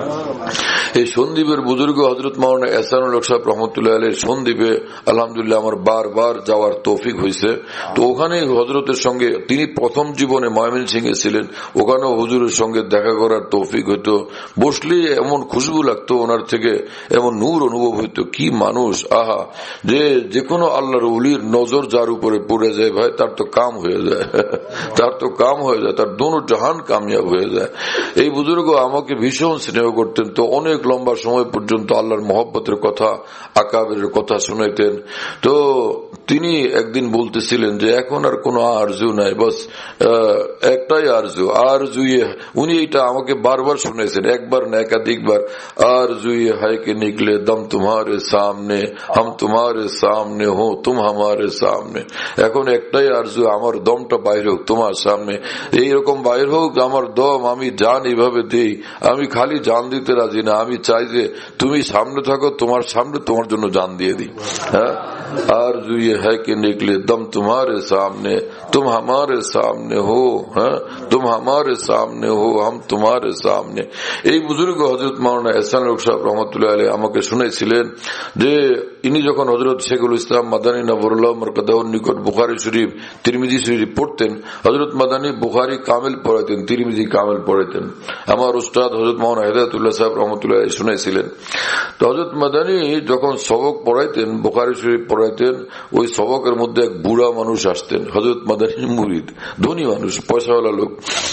এই সন্দ্বীপের বুজুর্গ হযরত মাওলানা এহসানুল হক সাহেব রহমতুল্লাহ আলাইহি সন্দ্বীপে আলহামদুলিল্লাহ আমার বারবার যাওয়ার তৌফিক হয়েছে। তো ওখানে হযরতের সঙ্গে, তিনি প্রথম জীবনে ময়মনসিংহে ছিলেন, ওখানেও হুজুরের সঙ্গে দেখা করার তৌফিক হইতো। বসলে এমন খুশবু লাগতো ওনার থেকে, এমন নূর অনুভব হইতো। কি মানুষ, আহা, যে যে কোনো আল্লাহর ওলির নজর যার উপরে পড়ে যায় ভাই, তার তো কাম হয়ে যায়, তার তো কাম হয়ে যায়, তার দোনো জাহান কামিয়াব হয়ে যায়। এই বুজুর্গ আমাকে ভীষণ স্নেহ করতেন। তো অনেক লম্বা সময় পর্যন্ত আল্লাহর মহব্বতের কথা, আকাবের কথা শুনাইতেন। তো তিনি একদিন বলতেছিলেন যে এখন আর কোনো আরজু নাই, বাস একটাই আরজু, আরজুয়ে, উনি এটা আমাকে বারবার শুনেছেন, একবার না একাধিকবার, আরজুয়ে হায় কে নিকলে দম তোমারে সামনে, হাম তোমারে সামনে হো, তুম হামারে সামনে। এখন একটাই আরজু, আমার দমটা বাইর হোক তোমার সামনে। এইরকম বাইর হোক আমার দম, আমি জান এইভাবে দিই, আমি খালি জান দিতে রাজি না, আমি চাই যে তুমি সামনে থাকো, তোমার সামনে তোমার জন্য জান দিয়ে দিই। হ্যাঁ, आरज़ू ये है कि निकले दम तुम्हारे सामने, तुम हमारे सामने हो, हाँ तुम हमारे सामने हो, हम तुम्हारे सामने। এই বুজুর্গ হযরত মাওলানা এহসানুল হক সাহেব রহমাতুল্লাহ আলাইহি আমাকে শুনেছিলেন যে ইনি যখন হযরত শেখুল ইসলাম মাদানী নবরুল্লাহ মারকাদাহুর নিকট বুখারী শরীফ, তিরমিজি শরীফ পড়তেন, হযরত মাদানী বুখারী কামিল পড়াতেন, তিরমিজি কামিল পড়াতেন। আমার উস্তাদ হযরত মাওলানা হেদায়েতুল্লাহ সাহেব রহমাতুল্লাহ আলাইহি শুনেছিলেন। তো হযরত মাদানী যখন সবক পড়াইতেন, বুখারী শরীফ পড়াইতেন, ওই সবকের মধ্যে এক বুড়া মানুষ আসতেন, হযরত মাদানীর মুরিদ, ধনী মানুষ, পয়সাওয়ালা লোক।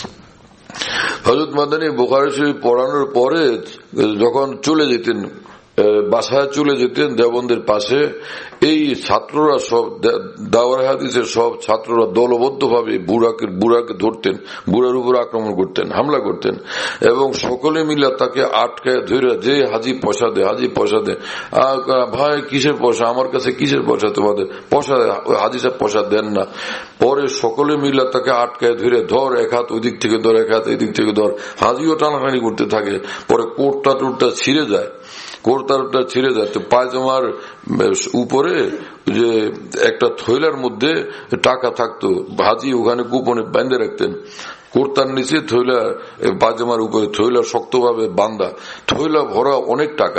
হযরত মাদানী বুখারী শরীফ পড়ানোর পরে যখন চলে যেতেন, বাসায় চলে যেতেন দেওবন্দের পাশে, এই ছাত্ররা সব দাওয়ার হাদিসের সব ছাত্ররা দলবদ্ধ ভাবে বুড়াকে বুড়াকে ধরতেন, বুড়ার উপর আক্রমণ করতেন, হামলা করতেন, এবং সকলে মিলে তাকে আটকায় ধরে, যে হাজি পয়সা দে, হাজি পয়সা দে, ভাই কিসের পয়সা, আমার কাছে কিসের পয়সা, তোমাদের পয়সা, ওই হাজি সাহেব পয়সা দেন না। পরে সকলে মিলে তাকে আটকায় ধরে, ধর এক হাত ওই দিক থেকে ধর, এক হাত এই দিক থেকে ধর, হাজিও টানাটানি করতে থাকে। পরে কোটটা টোটটা ছিঁড়ে যায়, কোরতারটা ছিঁড়ে যায়। তো পায়জামার উপরে যে একটা থৈলার মধ্যে টাকা থাকতো, হাজি ওখানে গোপনে বেঁধে রাখতেন। কোরতার নিচে থৈলা, পায়জামার উপরে থৈলা শক্তভাবে বাঁধা, থৈলা ভরা অনেক টাকা।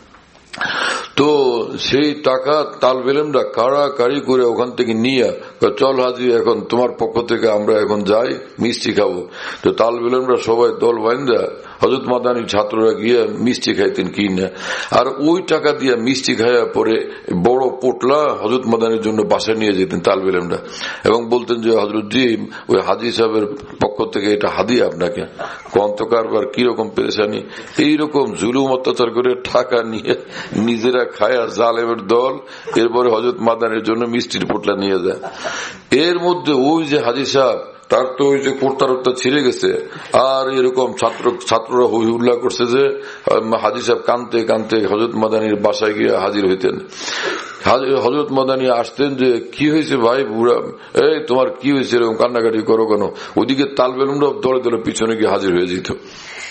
তো সেই টাকা তালবেলেমরা কাড়াকাড়ি করে ওখান থেকে নিয়ে, চল হাজি এখন তোমার পক্ষ থেকে আমরা এখন যাই, মিষ্টি খাবো। তো তালবেলেমরা সবাই দল বান্ধা হযরত মাদানী ছাত্ররা গিয়ে মিষ্টি খাইতেন কিনা, আর ওই টাকা দিয়ে মিষ্টি খাইয়া পরে বড় পোটলা হযরত মাদানীর জন্য বাসায় নিয়ে যেতেন তালবেলেমরা, এবং বলতেন যে হযরত জি, ওই হাজি সাহেবের পক্ষ থেকে এটা হাদিয়া আপনাকে। কন্তকারবার কিরকম পেরেশানি, এইরকম জুলুম অত্যাচার করে টাকা নিয়ে নিজেরা খায় আর জালেমের দল, এরপরে হযরত মাদানীর জন্য মিষ্টির পোটলা নিয়ে যায়। এর মধ্যে ওই যে হাজি সাহেব, তার তো ওই যে কোর্তারটা ছিঁড়ে গেছে, আর এরকম ছাত্র ছাত্ররা হই হুল্লা করছে যে হাজি সাহেব কানতে কানতে হযরত মাদানীর বাসায় গিয়ে হাজির হইতেন। হযরত মাদানী আসতেন যে কি হয়েছে ভাই বুড়া, এই তোমার কি হয়েছে, এরকম কান্নাকাটি করো কেন? ওইদিকে তালবেলুমরা দলে দলে পিছনে গিয়ে হাজির হয়ে যেত।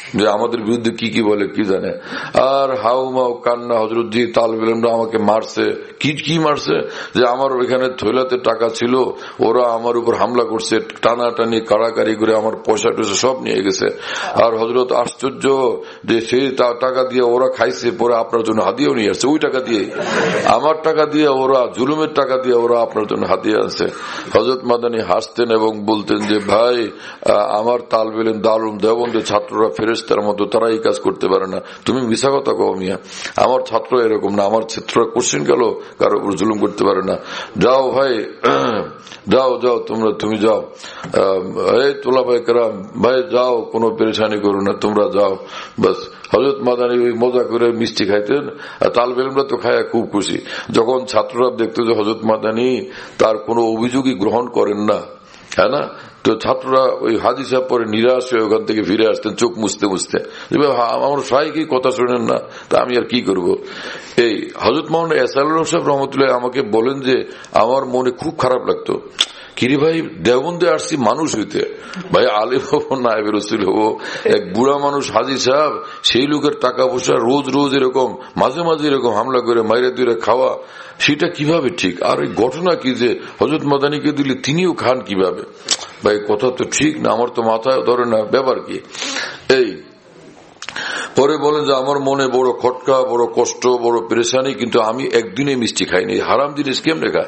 যে আমাদের বিরুদ্ধে কি কি বলে কি জানে। আর হাউ মাউ কান্না, হযরত জি তালেব ইলমরা আমাকে মারছে। কি কি মারছে? যে আমার ওইখানে থৈলাতে টাকা ছিল, ওরা আমার উপর হামলা করছে, টানাটানি কাড়াকাড়ি করে আমার পয়সা টয়সা সব নিয়ে গেছে। আর হযরত আশ্চর্য যে সেই টাকা দিয়ে ওরা খাইছে, পরে আপনার জন্য হাদিয়াও নিয়ে আসছে। ওই টাকা দিয়ে, আমার টাকা দিয়ে ওরা, জুলুমের টাকা দিয়ে ওরা আপনার জন্য হাদিয়া আছে। হযরত মাদানী হাসতেন এবং বলতেন যে ভাই, আমার তালেব ইলম দারুল দেওবন্দের ছাত্ররা ফেরেশতার মতো, তারা এই কাজ করতে পারে না। তুমি মিছা কথা কও মিয়া, আমার ছাত্র এরকম না, আমার ছাত্ররা কোশ্চেন গেল কারো উপর জুলুম করতে পারে না। যাও ভাই, যাও যাও তোমরা, তুমি যাও, এই তোলা ভাই কেরাম ভাই যাও, কোনো পেরেশানি করো না, তোমরা যাও বাস। হযরত মাদানী ওই মজা করে মিষ্টি খাইতেন, আর তালেব ইলমরা তো খায় খুব খুশি। যখন ছাত্ররা দেখতো যে হযরত মাদানী তার কোনো অভিযোগই গ্রহণ করেন না, হ্যাঁ না, তো ছাত্ররা ওই হাদিস সাহেব পরে নিরাশ হয়ে ওখান থেকে ফিরে আসতেন চোখ মুছতে মুছতে। আমার ভাই কি কথা শোনেন না, তা আমি আর কি করব। এই হযরত মাওলানা এহসানুল্লাহ সাহেব রহমতুল্লাহ আমাকে বলেন যে আমার মনে খুব খারাপ লাগতো, কিরে ভাই দেওবন্দে আসছি মানুষ হইতে, ভাই আলিম হবো নায়েবে রাসূল হবো, এক বুড়া মানুষ হাজী সাহেব, সেই লোকের টাকা পয়সা রোজ রোজ এরকম মাঝে মাঝে এরকম হামলা করে মাইরে তুইরে খাওয়া, সেটা কিভাবে ঠিক? আর এই ঘটনা কি যে হযরত মাদানীকে দিলে তিনিও খান কিভাবে? ভাই কথা তো ঠিক না, আমার তো মাথায় ধরে না, ব্যাপার কি? এই পরে বলেন যে আমার মনে বড় খটকা, বড় কষ্ট, বড় পেরেশানি, কিন্তু আমি একদিনে মিষ্টি খাইনি। হারাম জিনিস কেমনে খায়?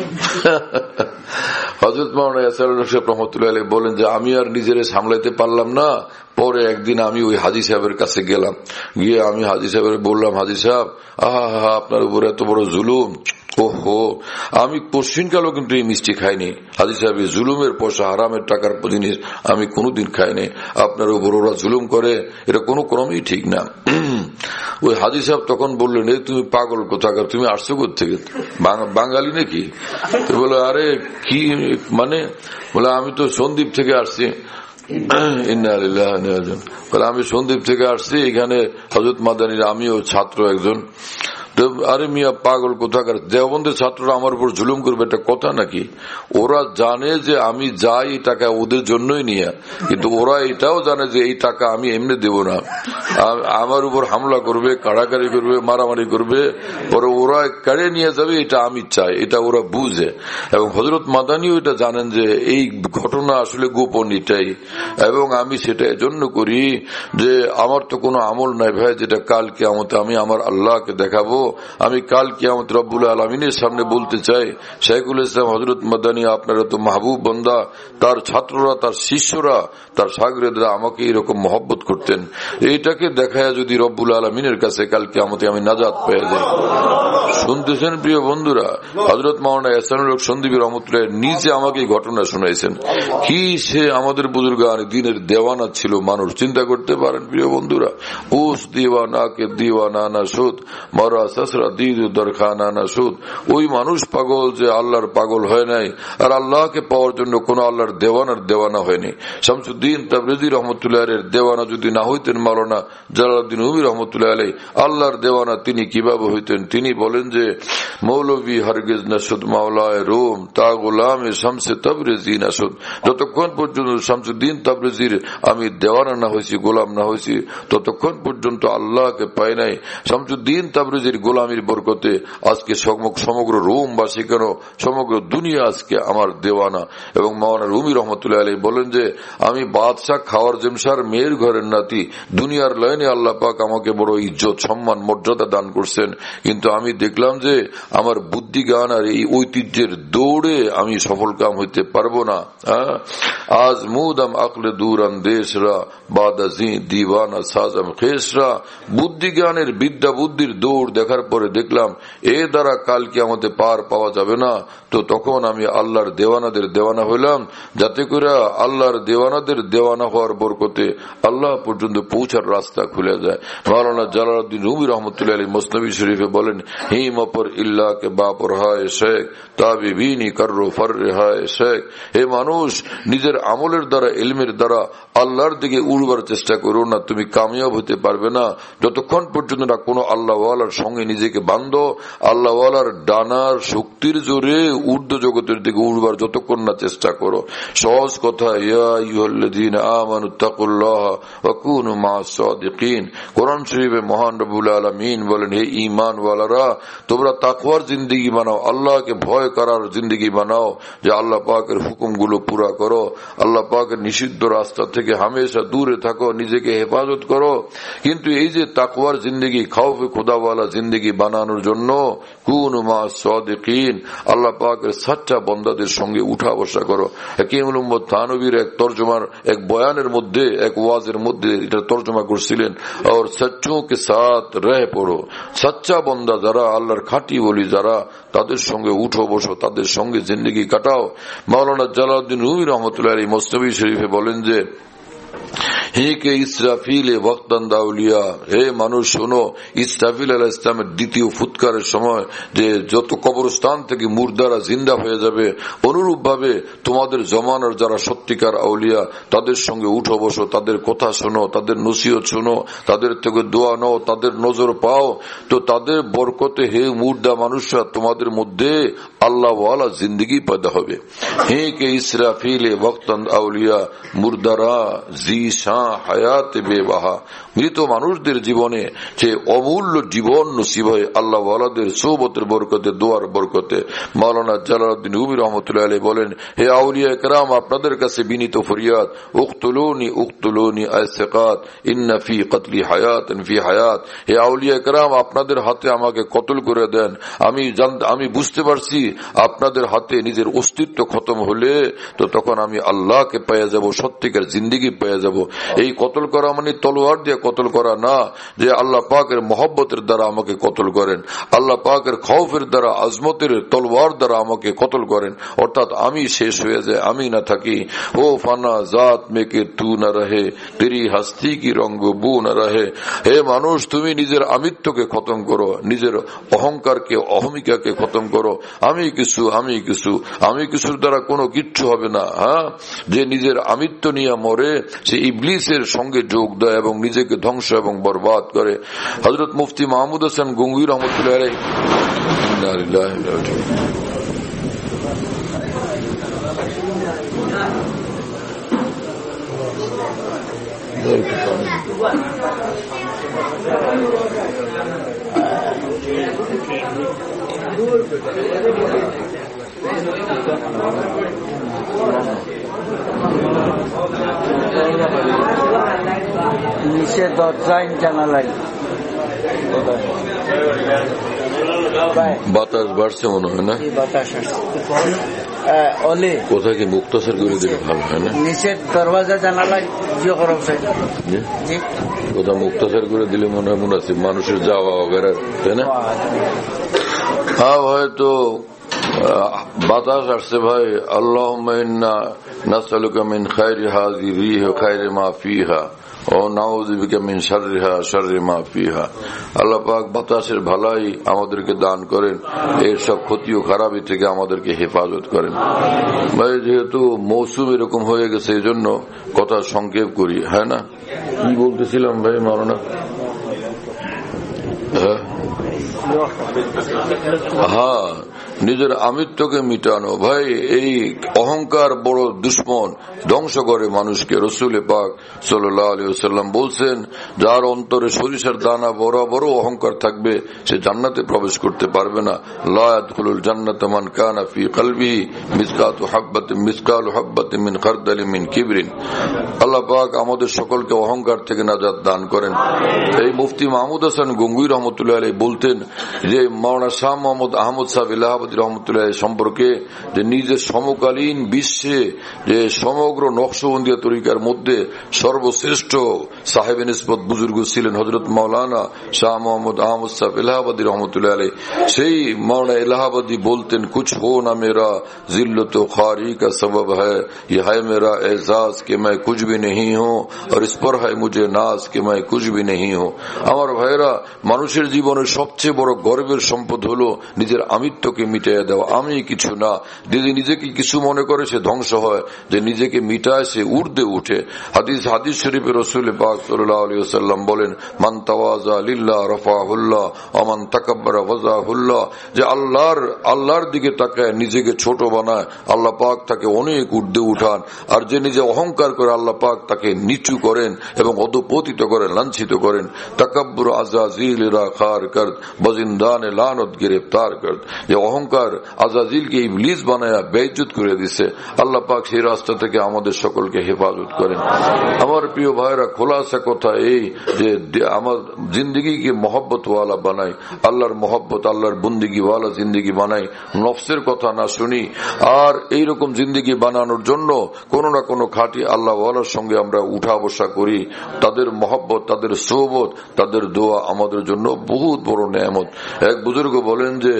হযরত মাওলানা এহসানুল্লাহ সাহেব রহমতুল্লাহ আলাইহি বলেন যে আমি আর নিজেরে সামলাইতে পারলাম না। পরে একদিন আমি ওই হাজী সাহেবের কাছে গেলাম, গিয়ে আমি হাজী সাহেবের বললাম, হাজী সাহেব আহা আপনার উপর এত বড় জুলুম, ওহো আমি কোশ্চিন কালো কিন্তু এই মিষ্টি খাইনি। হাজী সাহেব জুলুমের পয়সা, হারামের টাকার জিনিস আমি কোনোদিন খাইনি, আপনার উপর ওরা জুলুম করে, এটা কোনো ক্রমেই ঠিক না। ওই হাজী সাহেব তখন বললেন, এই তুমি পাগল কোথাকার, তুমি আসছো কোথেকে, বাঙালি নাকি? বলে আরে কি মানে, বলে আমি তো সন্দ্বীপ থেকে আসছি। আমি সন্দ্বীপ থেকে আসছি, এখানে হযরত মাদানীর আমিও ছাত্র একজন। আরে মিয়া পাগল কোথাকার, দেওবন্দের ছাত্ররা আমার উপর জুলুম করবে, এটা কথা নাকি? ওরা জানে যে আমি যাই এই টাকা ওদের জন্যই নিয়ে, কিন্তু ওরা এটাও জানে যে এই টাকা আমি এমনি দেব না, আমার উপর হামলা করবে, কাড়াকাড়ি করবে, মারামারি করবে, পরে ওরা কেড়ে নিয়ে যাবে, এটা আমি চাই, এটা ওরা বুঝে। এবং হযরত মাদানীও এটা জানেন যে এই ঘটনা আসলে গোপন এটাই, এবং আমি সেটা এজন্য করি যে আমার তো কোনো আমল নাই ভাই, যেটা কাল কিয়ামতে আমি আমার আল্লাহকে দেখাবো। আমি কাল কিয়ামত রব্বুল আলামিনের সামনে বলতে চাই, শাইখুল ইসলাম হযরত মাদানী আপনারা তো মাহবুব বান্দা, তার ছাত্ররা, তার শিষ্যরা, তার শাগরেদরা আমাকে এরকম মহব্বত করতেন, এইটাকে দেখায় যদি রব্বুল আলামিনের কাছে কাল কিয়ামতে আমি নাজাত পেয়ে যাই। শুনতেছেন প্রিয় বন্ধুরা, হযরত মাওলানা এহসানুল্লাহ সন্দ্বীপী রহমতুল্লাহ নিজে আমাকে এই ঘটনা শুনাইছেন। কি সে আমাদের বুজুর্গান দিনের দেওয়ানা ছিল মানুষ, চিন্তা করতে পারেন প্রিয় বন্ধুরা। উস দিওয়ানা কে দিওয়ানা না সুদ, মরা সসরা দিদ দরখানা না সুদ। ওই মানুষ পাগল যে আল্লাহর পাগল হয় নাই, আর আল্লাহকে পাওয়ার জন্য কোন আল্লাহর দেওয়ানার দেওয়ানা হয়নি। শামসুদ্দিন তাবরিজি রহমতুল্লাহ আলাইহির দেওয়ানা যদি না হইতেন মাওলানা জালালউদ্দিন রুমি রহমতুল্লাহ আলাইহি, আল্লাহর দেওয়ানা তিনি কিভাবে হইতেন? তিনি বলেন যে মৌলভী হরগিজ নাসুদ মাওলায় রুম তা গোলামে শামসে তাবরিজি নাসুদ। যতক্ষণ পর্যন্ত শামসুদ্দিন তাবরিজির আমি দেওয়ানা না হয়েছি, গোলাম না হয়েছি, ততক্ষণ পর্যন্ত আল্লাহকে পাই নাই। শামসুদ্দিন তাবরিজির গোলামির বরকতে আজকে সমগ্র রোম বা সেখানে সমগ্র দুনিয়া আজকে আমার দেওয়ানা। এবং মাওলানা রুমি রহমতুল্লাহ আলাইহি বলেন যে আমি বাদশাহ খাওয়ার জেমসার মেয়ের ঘরের নাতি, দুনিয়ার লাইনে আল্লাহ পাক আমাকে বড় ইজ্জত সম্মান মর্যাদা দান করছেন, কিন্তু আমি দেখলাম যে আমার বুদ্ধি জ্ঞান আর এই ঐতিহ্যের দৌড়ে আমি সফল কাম হইতে পারবো না। আজ মুদাম আকলে দূরান দেশরা বাদাজি দিওয়ানা সাজম খেসরা। বুদ্ধি জ্ঞানের বিদ্যা বুদ্ধির দৌড় দেখার পরে দেখলাম এ দ্বারা কাল কি আমাদের পার পাওয়া যাবে না, তো তখন আমি আল্লাহর দেওয়ানাদের দেওয়ানা হইলাম, যাতে করে আল্লাহর দেওয়ানাদের দেওয়ানা হওয়ার বরকতে আল্লাহ পর্যন্ত পৌঁছার রাস্তা খুলে যায়। মাওলানা জালালউদ্দিন রুমি রহমতুল্লাহ আলাইহি মসনবী শরীফে বলেন, হিম অপর ইল্লা কে বাপর হায় শেখ তাবি বিনি করো ফর হায় শেখ। হে মানুষ, নিজের আমলের দ্বারা ইলমের দ্বারা আল্লাহর দিকে উড়বার চেষ্টা করো না, তুমি কামিয়াব হতে পারবে না যতক্ষণ পর্যন্ত না কোনো আল্লাহওয়ালার সঙ্গে নিজেকে বান্ধো, আল্লাহওয়ালার ডানার শক্তির জোরে ঊর্ধ্ব জগতের দিকে উড়বার যতক্ষণ না চেষ্টা করো। সহজ কথা, ইয়া আইয়ুহাল্লাযীনা আমানু তাকুল্লাহ ওয়া কুনু মা'আস সাদিকিন। কোরআন শরীফে মহান রব্বুল আলামিন বলেন, হে ঈমানওয়ালারা, তোমরা তাকওয়ার জিন্দেগি বানাও, আল্লাহকে ভয় করার জিন্দেগি বানাও, যে আল্লাহ পাকের হুকুমগুলো পুরা করো, আল্লাহ পাকের নিষিদ্ধ রাস্তা থেকে হামেশা দূরে থাকো, নিজেকে হেফাজত করো। কিন্তু এই যে তাকওয়ার জিন্দেগি, খাউফে খোদাওয়ালা জিন্দেগি বানানোর জন্য কুনু মা'আস সাদিকিন, আল্লাহ পাকের সচ্চা বন্দাদের সঙ্গে উঠা বসা করো। হাকিমুল উম্মত থানবীর এক তর্জমার এক বয়ানের মধ্যে, এক ওয়াজের মধ্যে এটা তর্জমা করছিলেন, আর সচ্চোं के साथ रह পড়ো। সচ্চা বন্দা যারা, আল্লাহর খাঁটি বলি যারা, তাদের সঙ্গে উঠো বসো, তাদের সঙ্গে জিন্দেগি কাটাও। মাওলানা জালালউদ্দিন রুমি রহমতুল্লাহ আলাইহি মসনবী শরীফে বলেন যে, হে কে ইসরাফিল ওয়াক্তান দাউলিয়া, হে মানুষ শোনো, ইসরাফিল আলাইহিস সালামের দ্বিতীয় ফুৎকারের সময় যে যত কবরস্থান থেকে মুর্দারা জিন্দা হয়ে যাবে, অনুরূপ ভাবে তোমাদের জমানার যারা সত্যিকার আউলিয়া, তাদের সঙ্গে উঠো বসো, তাদের কথা শোনো, তাদের নসিহত শোনো, তাদের থেকে দোয়া নাও, তাদের নজর পাও, তো তাদের বরকতে হে মুর্দা মানুষরা তোমাদের মধ্যে আল্লাহ ওয়ালা জিন্দগি পয়দা হবে। হে কে ইসরাফিল ওয়াক্তান আউলিয়া, মুর্দারা জিশা হায়াতে বেবাহা, মৃত মানুষদের জীবনে যে অমূল্য জীবন নসিব হয় আল্লাহ ওয়ালাদের সোহবতের বরকতে, দোয়ার বরকতে। মাওলানা জালালউদ্দিন রুমি রহমতুল্লাহ আলাইহি বলেন, হে আউলিয়া কেরাম, আপনাদের কাছে বিনীত ফরিয়াদ, উকতুলুনি উকতুলুনি আসসাকাত ইন্না ফি কতলি হায়াতান ফি হায়াত। হে আউলিয়া কেরাম, আপনাদের হাতে আমাকে কতল করে দেন, আমি আমি বুঝতে পারছি আপনাদের হাতে নিজের অস্তিত্ব খতম হলে তো তখন আমি আল্লাহকে পেয়ে যাব, সত্যিকার জিন্দেগি পেয়ে যাব। এই কতল করা মানে তলোয়ার দিয়ে কতল করা না, যে আল্লাহ পাকের মহব্বতের দ্বারা আমাকে কতল করেন, আল্লাহ পাকের খৌফের দ্বারা, আজমতের তলোয়ার দ্বারা আমাকে কতল করেন, অর্থাৎ আমি শেষ হয়ে যায়, আমি না থাকি। ও ফানা জাত মেকে তু না রহে, তেরি হস্তি কি রঙ্গ বু না রহে। হে মানুষ, তুমি নিজের আমিত্বকে খতম করো, নিজের অহংকারকে, অহমিকাকে খতম করো। আমি কিছু আমি কিছু আমি কিছুর দ্বারা কোনো কিচ্ছু হবে না। হ্যাঁ, যে নিজের আমিত্ব নিয়ে মরে সে ইবলিসের সঙ্গে যোগ দেয় এবং নিজেকে ধ্বংস এবং বরবাদ করে। হযরত মুফতি মাহমুদ হাসান গঙ্গুই রহমতুল্লাহ আলাইহি নিচে দরজা জানালাই বাতাস বাড়ছে মনে হয় না, বাতাস কোথায় কি মুক্তাসর করে দিলে ভালো হয় না? নিচের দরওয়াজা জানালা জিও করা কোথাও মুক্তাসর করে দিলে মনে হয় মনে আছে মানুষের যাওয়া ওগেরা, তাই না? হ্যাঁ, হয়তো বাতাস আসছে ভাই। আল্লাহুম্মা ইন্না নাসআলুকা মিন খায়রি হাযিহি রিহ ওয়া খায়রি মা ফিহা ও নাউযু বিকা মিন শাররিহা শাররি মা ফিহা। আল্লাহ পাক বাতাসের ভালাই আমাদেরকে দান করেন, এর সব ক্ষতি ও খারাপি থেকে আমাদেরকে হেফাজত করেন। ভাই, যেহেতু মৌসুম এরকম হয়ে গেছে এই জন্য কথা সংক্ষেপ করি। হ্যাঁ না, কি বলতেছিলাম ভাই মাওলানা? হ্যাঁ হ্যাঁ নিজের আমিত্বকে মিটানো। ভাই, এই অহংকার বড় দুশ্মন, ধ্বংস করে মানুষকে। রসুল পাক সাল্লাল্লাহু আলাইহি ওয়াসাল্লাম বলছেন, যার অন্তরে সরিষার দানা বড় বড় অহংকার থাকবে সে জান্নাতে প্রবেশ করতে পারবে না। লা ইয়াদখুলুল জান্নাতা মান কানা ফি কলবিহি মিসকাতু হাববাতিন মিসকালু হাববাতিন মিন খারদালিন মিন কিবরিন। আল্লাহ পাক আমাদের সকলকে অহংকার থেকে নাজাত দান করেন। এই মুফতি মাহমুদ হাসান গঙ্গুই রহমতুল্লাহ আলাইহি বলতেন যে মাওলানা শাহ মোহাম্মদ আহমদ সাহেব ইলাহাবাদী এলাহাবাদী রহমতুল্লাহ সম্পর্কে যে নিজের সমকালীন বিশ্বে যে সমগ্র নকশবন্দিয়া তরিকার মধ্যে সর্বশ্রেষ্ঠ সাহেব নিসবত বুজুর্গ ছিলেন হযরত মাওলানা শাহ মোহাম্মদ আহমদ সাহেব এলাহাবাদী রহমতুল্লাহ আলাইহি। সেই মাওলানা এলাহাবাদী বলতেন, কুছ হো না মেরা जिल्लत खारी का सबब है, ये है मेरा एहसास कि मैं कुछ भी नहीं हूँ और इस पर है मुझे नाज कि मैं कुछ भी नहीं हूँ। আমার ভাইরা, মানুষের জীবনের সবচেয়ে বড় গর্বের সম্পদ হলো নিজের আমিত্বকে মিটিয়ে দেওয়া। আমি কিছু না, যদি নিজেকে কিছু মনে করে সে ধ্বংস হয়, যে নিজেকে মিটায় সে ঊর্ধ্বে উঠে। হাদিস হাদিস শরীফে রাসূল পাক সাল্লাল্লাহু আলাইহি ওয়াসাল্লাম বলেন, মান তাওয়াজা লিল্লাহ রাফাহুল্লাহ ওয়া মান তাকাব্বারা ওয়াজাহুল্লাহ, যে আল্লাহর আল্লাহর দিকে তাকায় নিজেকে ছোট বানায়, আল্লাহ পাক তাকে অনেক ঊর্ধ্বে উঠান। আর যে নিজে অহংকার করে, আল্লাহ পাক তাকে নিচু করেন এবং অধপতিত করেন, লাঞ্ছিত করেন। তাকাব্বুর আজাজিল রাখার কর বজিন্দানে লানত গ্রেফতার কর, যে অহংকার আজাজিলকে ইবলিস বানায়া বেইজ্জত করে দিছে। আল্লাহ পাক সেই রাস্তা থেকে আমাদের সকলকে হেফাজত করেন। আমার প্রিয় ভাইরা, খোলাসা কথা এই যে আমার জিন্দগিকে মহব্বত ওয়ালা বানাই, আল্লাহর মহব্বত, আল্লাহর বন্দিগি ওয়ালা জিন্দগি বানাই, নফসের কথা না শুনি। আর এইরকম জিন্দগি বানানোর জন্য কোন না কোন খাঁটি আল্লাহ ওয়ালার সঙ্গে আমরা উঠা বসা করি। তাদের মহব্বত, তাদের সোহবত, তাদের দোয়া আমাদের জন্য বহুত বড় নেয়ামত। এক বুজুর্গ বলেন যে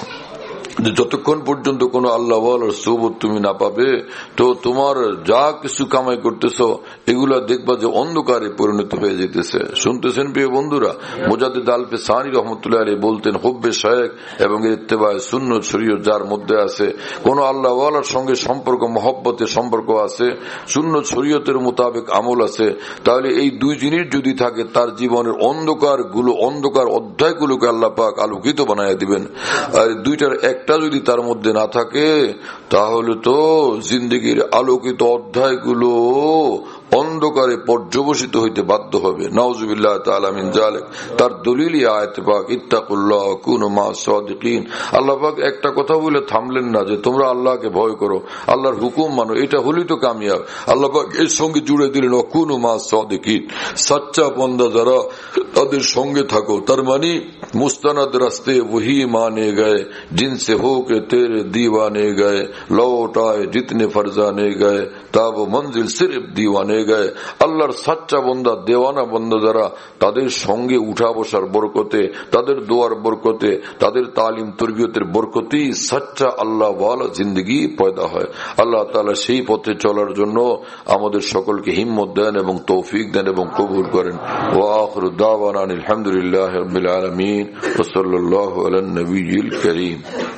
যতক্ষণ পর্যন্ত কোন আল্লাহ ওয়ালার সোহবত তুমি না পাবে, তো তোমার যা কিছু কামাই করতেছ এগুলা দেখবা যে অন্ধকারে পরিণত হয়ে যেতেছে। শুনতেছেন প্রিয় বন্ধুরা, মুজাদ্দিদ আলফে সানি রহমতুল্লাহ আলাইহি বলতেন, হুব্বে শায়েখ এবং ইত্তেবায়ে সুন্নাত শরীয়ত যার মধ্যে আছে, কোন আল্লাহ ওয়ালার সঙ্গে সম্পর্ক, মহব্বতের সম্পর্ক আছে, সুন্নাত শরীয়তের মোতাবেক আমল আছে, তাহলে এই দুই জিনিস যদি থাকে, তার জীবনের অন্ধকার গুলো, অন্ধকার অধ্যায়গুলোকে আল্লাহ পাক আলোকিত বানায় দিবেন। আর দুইটার এক একটা যদি তার মধ্যে না থাকে, তাহলে তো জিন্দগির আলোকিত অধ্যায়গুলো অন্ধকারে পর্যবসিত হইতে বাধ্য হবে। নাউজুবিল্লাহ তাআলা মিন যালিক। তার দলিলই আয়াত পাক, ইত্তাকুল্লাহ কুনু মা'আস সাদিকিন। আল্লাহ পাক একটা কথা বলে থামলেন না যে তোমরা আল্লাহকে ভয় করো, আল্লাহর হুকুম মানো, এটা হলেই তো কামিয়াব। আল্লাহ পাক এর সঙ্গে জুড়ে দিলেন কুনু মা'আস সাদিকিন, সাচ্চা বান্দা যারা, তাদের সঙ্গে থাকো। তার মানে মুস্তানাদ রাস্তে वही माने गए जिनसे हो के तेरे दीवाने गए, लौट आए जितने फरजाने गए तब मंजिल सिर्फ दीवाने गए। আল্লাহর সাচ্চা বন্দা, দেওয়ানা বন্দা যারা, তাদের সঙ্গে উঠা বসার বরকতে, তাদের দোয়ার বরকতে, তাদের তালিম তরবিয়তের বরকতেই সাচ্চা আল্লাহ ওয়ালা জিন্দগি পয়দা হয়। আল্লাহ তাআলা সেই পথে চলার জন্য আমাদের সকলকে হিম্মত দেন এবং তৌফিক দেন এবং কবুল করেন। ওয়া আখিরু দাওয়ানা আলহামদুলিল্লাহি রাব্বিল আলামিন ওয়া সাল্লাল্লাহু আলান নবিয়্যিল কারীম।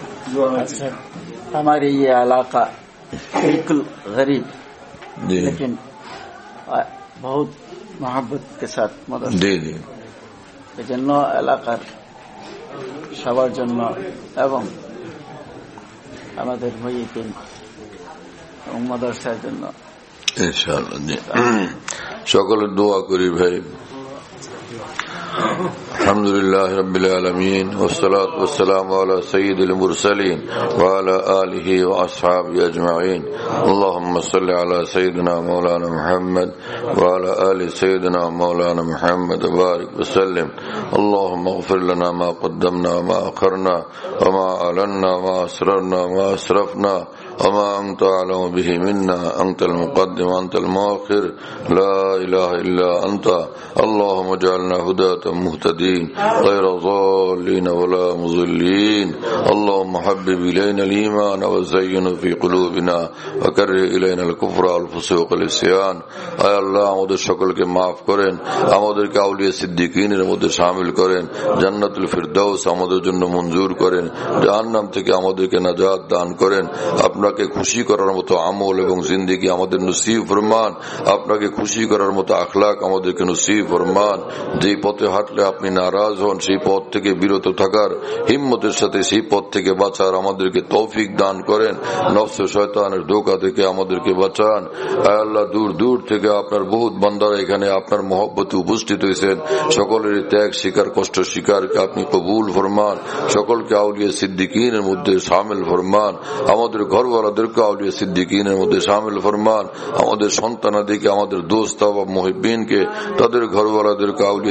हमारे ये इलाका बिल्कुल गरीब, लेकिन बहुत मोहब्बत के साथ मदद এই জন্য এলাকার সবার জন্য এবং আমাদের মুহিদ্দিন এবং মাদ্রাসার জন্য ইনশাআল্লাহ সকলের দোয়া করি ভাই। الحمد لله رب العالمين والصلاة والسلام على سيد المرسلين وعلى آله وأصحابه أجمعين. اللهم صل على سيدنا مولانا محمد وعلى آل سيدنا مولانا محمد وبارك وسلم. اللهم اغفر لنا ما قدمنا وما أخرنا وما أعلنا وما أسررنا وما أسرفنا وما أنت أعلم به منا. أنت المقدم أنت المؤخر لا إله إلا أنت. اللهم اجعلنا هداة مهتدين غير ضالين ولا مضلين. اللهم حبب إلينا الإيمان وزينه في قلوبنا وكره إلينا الكفر والفسوق والعصيان. আয় আল্লাহ, আমাদের সকলকে মাফ করেন, আমাদেরকে আউলিয়া সিদ্দিকিনের মধ্যে শামিল করেন, জান্নাতুল ফিরদাউস আমাদের জন্য মঞ্জুর করেন, জাহান্নাম থেকে আমাদেরকে নাজাত দান করেন। আপনাকে খুশি করার মতো আমল এবং জিন্দেগি আমাদের নসিব ফরমান, আপনাকে খুশি করার মতো আখলাক আমাদেরকে নসিব ফরমান। যেই পথে হাঁটলে আপনি নারাজ হন, সেই পথ থেকে বিরত থাকার হিম্মতের সাথে সেই পথ থেকে বাঁচার আমাদেরকে তৌফিক দান করেন। নফস শয়তানের ধোঁকা থেকে আমাদেরকে বাঁচান। আয় আল্লাহ, দূর দূর থেকে আপনার বহুত বান্দারা এখানে আপনার মহব্বতে উপস্থিত হয়েছেন, সকলের ত্যাগ স্বীকার, কষ্ট স্বীকারকে আপনি কবুল ফরমান। সকলকে আউলিয়া সিদ্দিকিনের মধ্যে শামিল ফরমান। আমাদের ঘরওয়ালাদেরকে আউলিয়া সিদ্দিকিনের মধ্যে শামিল ফরমান। আমাদের সন্তানাদিকে, আমাদের দোস্ত বা মুহিব্বিনকে, তাদের ঘরওয়ালাদেরকে আউলিয়া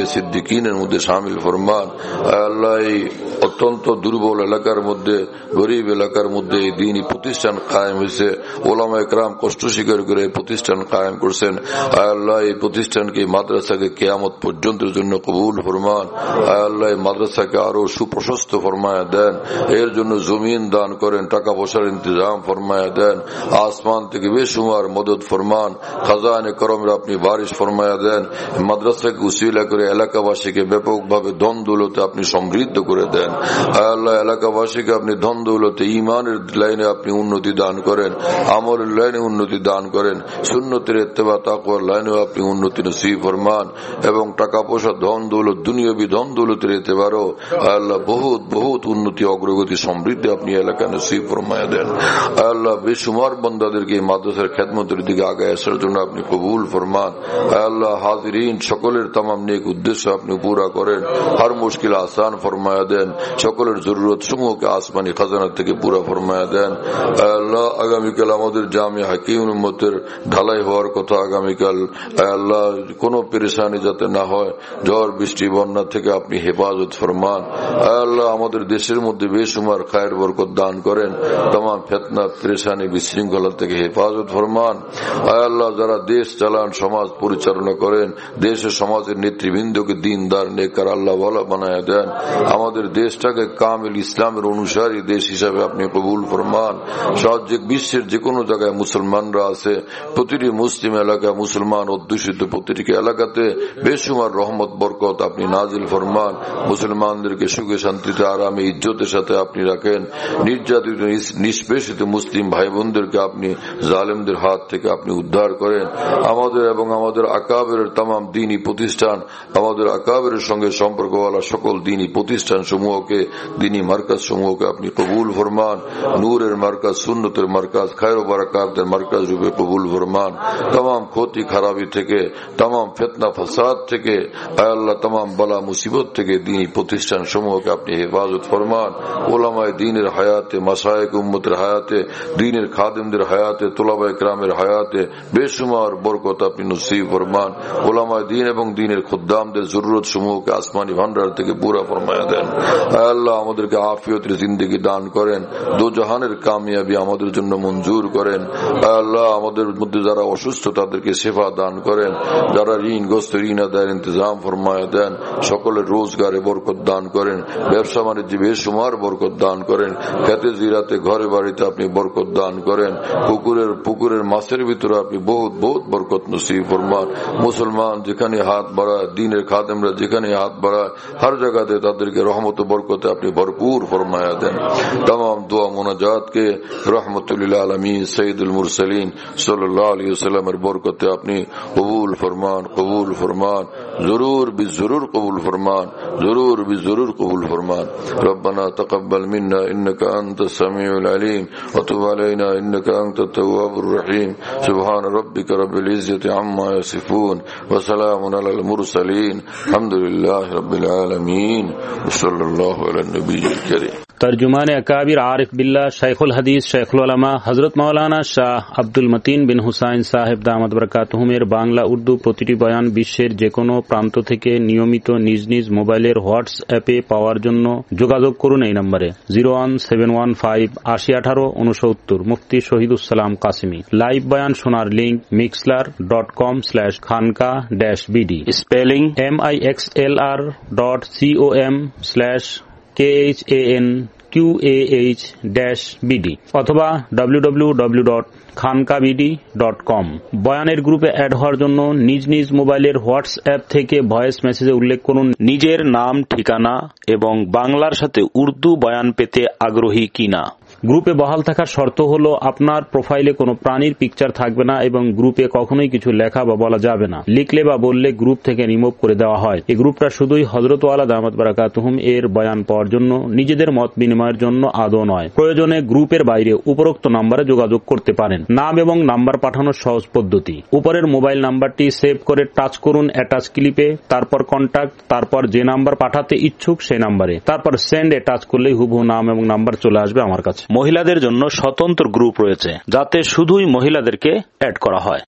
সিদ্দিকিনের মধ্যে শামিল ফরমান। আল্লাহ এই অত্যন্ত দুর্বল এলাকার মধ্যে, গরিব এলাকার মধ্যে এই দ্বীনি প্রতিষ্ঠান কায়েম হয়েছে। ওলামা একরাম কষ্ট স্বীকার করে এই প্রতিষ্ঠান কায়েম করছেন। আল্লাহ এই প্রতিষ্ঠানকে, মাদ্রাসাকে কিয়ামত পর্যন্তের জন্য কবুল ফরমান। আল্লাহ এই মাদ্রাসাকে আরো সুপ্রশস্ত ফরমায়া দেন। এর জন্য জমিন দান করেন, টাকা পয়সার ইন্তজাম ফরমায়া দেন। আসমান থেকে বেশুমার মদত ফরমান। খাজানে করমের আপনি বারিশ ফরমায়া দেন। মাদ্রাসাকে উসিলা করে এলাকাবাসীকে ব্যাপকভাবে ধন দৌলতে আপনি সমৃদ্ধ করে দেন। আল্লাহ এলাকাবাসীকে আপনি ধন দৌলতে ঈমানের লাইনে আপনি উন্নতি দান করেন, আমলের লাইনে উন্নতি দান করেন, সুন্নতের ইত্তেবা তাকওয়ার লাইনেও আপনি উন্নতি নসিব ফরমান। এবং টাকা পয়সা, ধন দৌলত, দুনিয়াবি ধন দৌলতের এতেবারও আল্লাহ বহুত বহুত উন্নতি, অগ্রগতি, সমৃদ্ধি আপনি এলাকা নসিব ফরমায়া দেন। আল্লাহ বেশুমার বান্দাদেরকে এই মাদ্রাসার খেদমতের দিকে আগায় আসার জন্য আপনি কবুল ফরমান। আল্লাহ হাজিরিন সকলের তামাম নেক উদ্দেশ্য আপনি পুরা করেন, হর মুশকিল আসান ফরমায়া দেন, সকলের জরুরত সমূহকে আসমানি খাজানা থেকে পুরা ফরমায়া দেন। আল্লাহ আগামীকাল আমাদের জামিয়া হাকিম উম্মতের ঢালাই হওয়ার কথা। আগামীকাল আল্লাহ কোনো পেরেশানি যাতে না হয়, ঝড় বৃষ্টি বন্যা থেকে আপনি হেফাজত ফরমান। আল্লাহ আমাদের দেশের মধ্যে বেশুমার খায়ের বরকত দান করেন, तमाम ফিতনা পেরেশানি বিশৃঙ্খলা থেকে হেফাজত ফরমান। আল্লাহ যারা দেশ চালান, সমাজ পরিচালনা করেন, দেশের সমাজের নেতৃবৃন্দকে দিনদার নেককার আল্লাহ ওয়ালা বানায়া দেন। আমাদের দেশটাকে কামিল ইসলামের অনুসারী দেশ হিসাবে আপনি কবুল ফরমান। সাহায্য বিশ্বের যে কোনো জায়গায় মুসলমানরা আছে, প্রতিটি মুসলিম এলাকায় মুসলমান অধ্যুষিত প্রতিটি এলাকাতে বেশুমার রহমত বরকত আপনি নাজিল ফরমান। মুসলমানদেরকে সুখে শান্তিতে আরামে ইজ্জতের সাথে আপনি রাখেন। নির্যাতিত নিষ্পেষিত মুসলিম ভাই বোনদেরকে আপনি জালেমদের হাত থেকে আপনি উদ্ধার করেন। আমাদের এবং আমাদের আকাবের তামাম দ্বীনি প্রতিষ্ঠান, আমাদের আকাবের সঙ্গে সম্পর্কওয়ালা সকল দ্বীনি প্রতিষ্ঠান সমূহকে, দ্বীনি মার্কাজ সমূহকে আপনি কবুল ফরমান। নূরের মার্কাজ, সুন্নতের মার্কাজ, খায়র ও বারাকাতের মার্কাজ রূপে কবুল ফরমান। তামাম ক্ষতি খারাপি থেকে, তামাম ফিতনা ফাসাদ থেকে, আল্লাহ তামাম বালা মুসিবত থেকে দ্বীনি প্রতিষ্ঠান সমূহকে আপনি হেফাজত ফরমান। ওলামায়ে দ্বীনের হায়াতে, মাশায়েখ উম্মতের হায়াতে, দ্বীনের খাদেমদের হায়াতে, তোলাবায়ে কেরামের হায়াতে বেশুমার বরকত আপনি নসিব ফরমান। ওলামায়ে দ্বীন এবং দ্বীনের খুদ্দামদের জরুরত সমূহকে আসমানি ভান্ডার থেকে পুরা ফরমায়া দেন। আল্লাহ আমাদেরকে আফিয়তের জিন্দেগি দান করেন, দো জাহানের কামিয়াবি আমাদের জন্য মঞ্জুর করেন। আল্লাহ আমাদের মধ্যে যারা অসুস্থ তাদেরকে সেবা দান করেন, যারা ঋণগ্রস্ত ঋণ আদায়ের ইন্তজাম ফরমায়া দেন, সকলের রোজগারে বরকত দান করেন, ব্যবসা বাণিজ্যে বেশুমার বরকত দান করেন, খেতে জিরাতে ঘরে বাড়িতে আপনি বরকত দান করেন, পুকুরের পুকুরের মাছের ভিতরে আপনি বহুত বহুত বরকত নসিব ফরমান। মুসলমান যেখানে হাত বাড়ায়, দ্বীনের খাদেমরা যেখানে হাত বাড়ায়, হর জায়গাতে তাদেরকে রহমত বরকতে আপনি ভরপুর ফরমায়া দেন। तमाम दुआ मुनाजात के रहमतुल्लिल आलमीन सैयदुल मुरसलीन सल्लल्लाहु अलैहि वसल्लम এর বরকতে আপনি কবুল ফরমান, কবুল ফরমান, জরুর বি জরুর কবুল ফরমান, জরুর বি জরুর কবুল ফরমান। ربنا تقبل منا انك انت السميع العليم وتب علينا انك انت التواب الرحيم سبحان ربك رب العزة عما يصفون وسلام على المرسلين الحمد لله رب العالمين وصلى الله على النبي الكريم। তরজুমান আকাবির আরিফ বিল্লাহ শাইখুল হাদিস শাইখুল উলামা হযরত মাওলানা শাহ আব্দুল মতিন বিন হুসাইন সাহেব দামাত বরকাতুহুমের বাংলা উর্দু প্রতিটি বয়ান বিশ্বের যে কোনো প্রান্ত থেকে নিয়মিত নিজ নিজ মোবাইলের হোয়াটসঅ্যাপে পাওয়ার জন্য যোগাযোগ করুন এই নম্বরে zero one seven one five আশি আঠারো উনসত্তর। মুফতি শহীদুসালাম কাসিমি। লাইভ বয়ান শোনার link Mixlr dot com slash Khanqah dash BD, spelling M I X L R dot C O M slash K H A N Q A H dash BD অথবা W W W dot Khanqah BD dot com. বয়ানের গ্রুপে add হওয়ার জন্য নিজ নিজ মোবাইলের WhatsApp থেকে voice মেসেজে উল্লেখ করুন নিজের নাম, ঠিকানা এবং বাংলার সাথে উর্দু বয়ান পেতে আগ্রহী কিনা। গ্রুপে বহাল থাকার শর্ত হল আপনার প্রোফাইলে কোনো প্রাণীর পিকচার থাকবে না এবং গ্রুপে কখনোই কিছু লেখা বা বলা যাবে না। লিখলে বা বললে গ্রুপ থেকে রিমুভ করে দেওয়া হয়। এই গ্রুপটা শুধুই হযরত ওয়ালা দামাত বারাকাতুহুম এর বয়ান পাওয়ার জন্য, নিজেদের মত বিনিময়ের জন্য আদৌ নয়। প্রয়োজনে গ্রুপের বাইরে উপরোক্ত নম্বরে যোগাযোগ করতে পারেন। নাম এবং নাম্বার পাঠানোর সহজ পদ্ধতি, উপরের মোবাইল নাম্বারটি সেভ করে টাচ করুন অ্যাটাচ ক্লিপে, তারপর কন্ট্যাক্ট, তারপর যে নাম্বার পাঠাতে ইচ্ছুক সেই নাম্বারে, তারপর সেন্ড এ টাচ করলেই হুবহু নাম এবং নাম্বার চলে আসবে আমার কাছে। মহিলাদের জন্য স্বতন্ত্র গ্রুপ রয়েছে যাতে শুধুই মহিলাদেরকে অ্যাড করা হয়।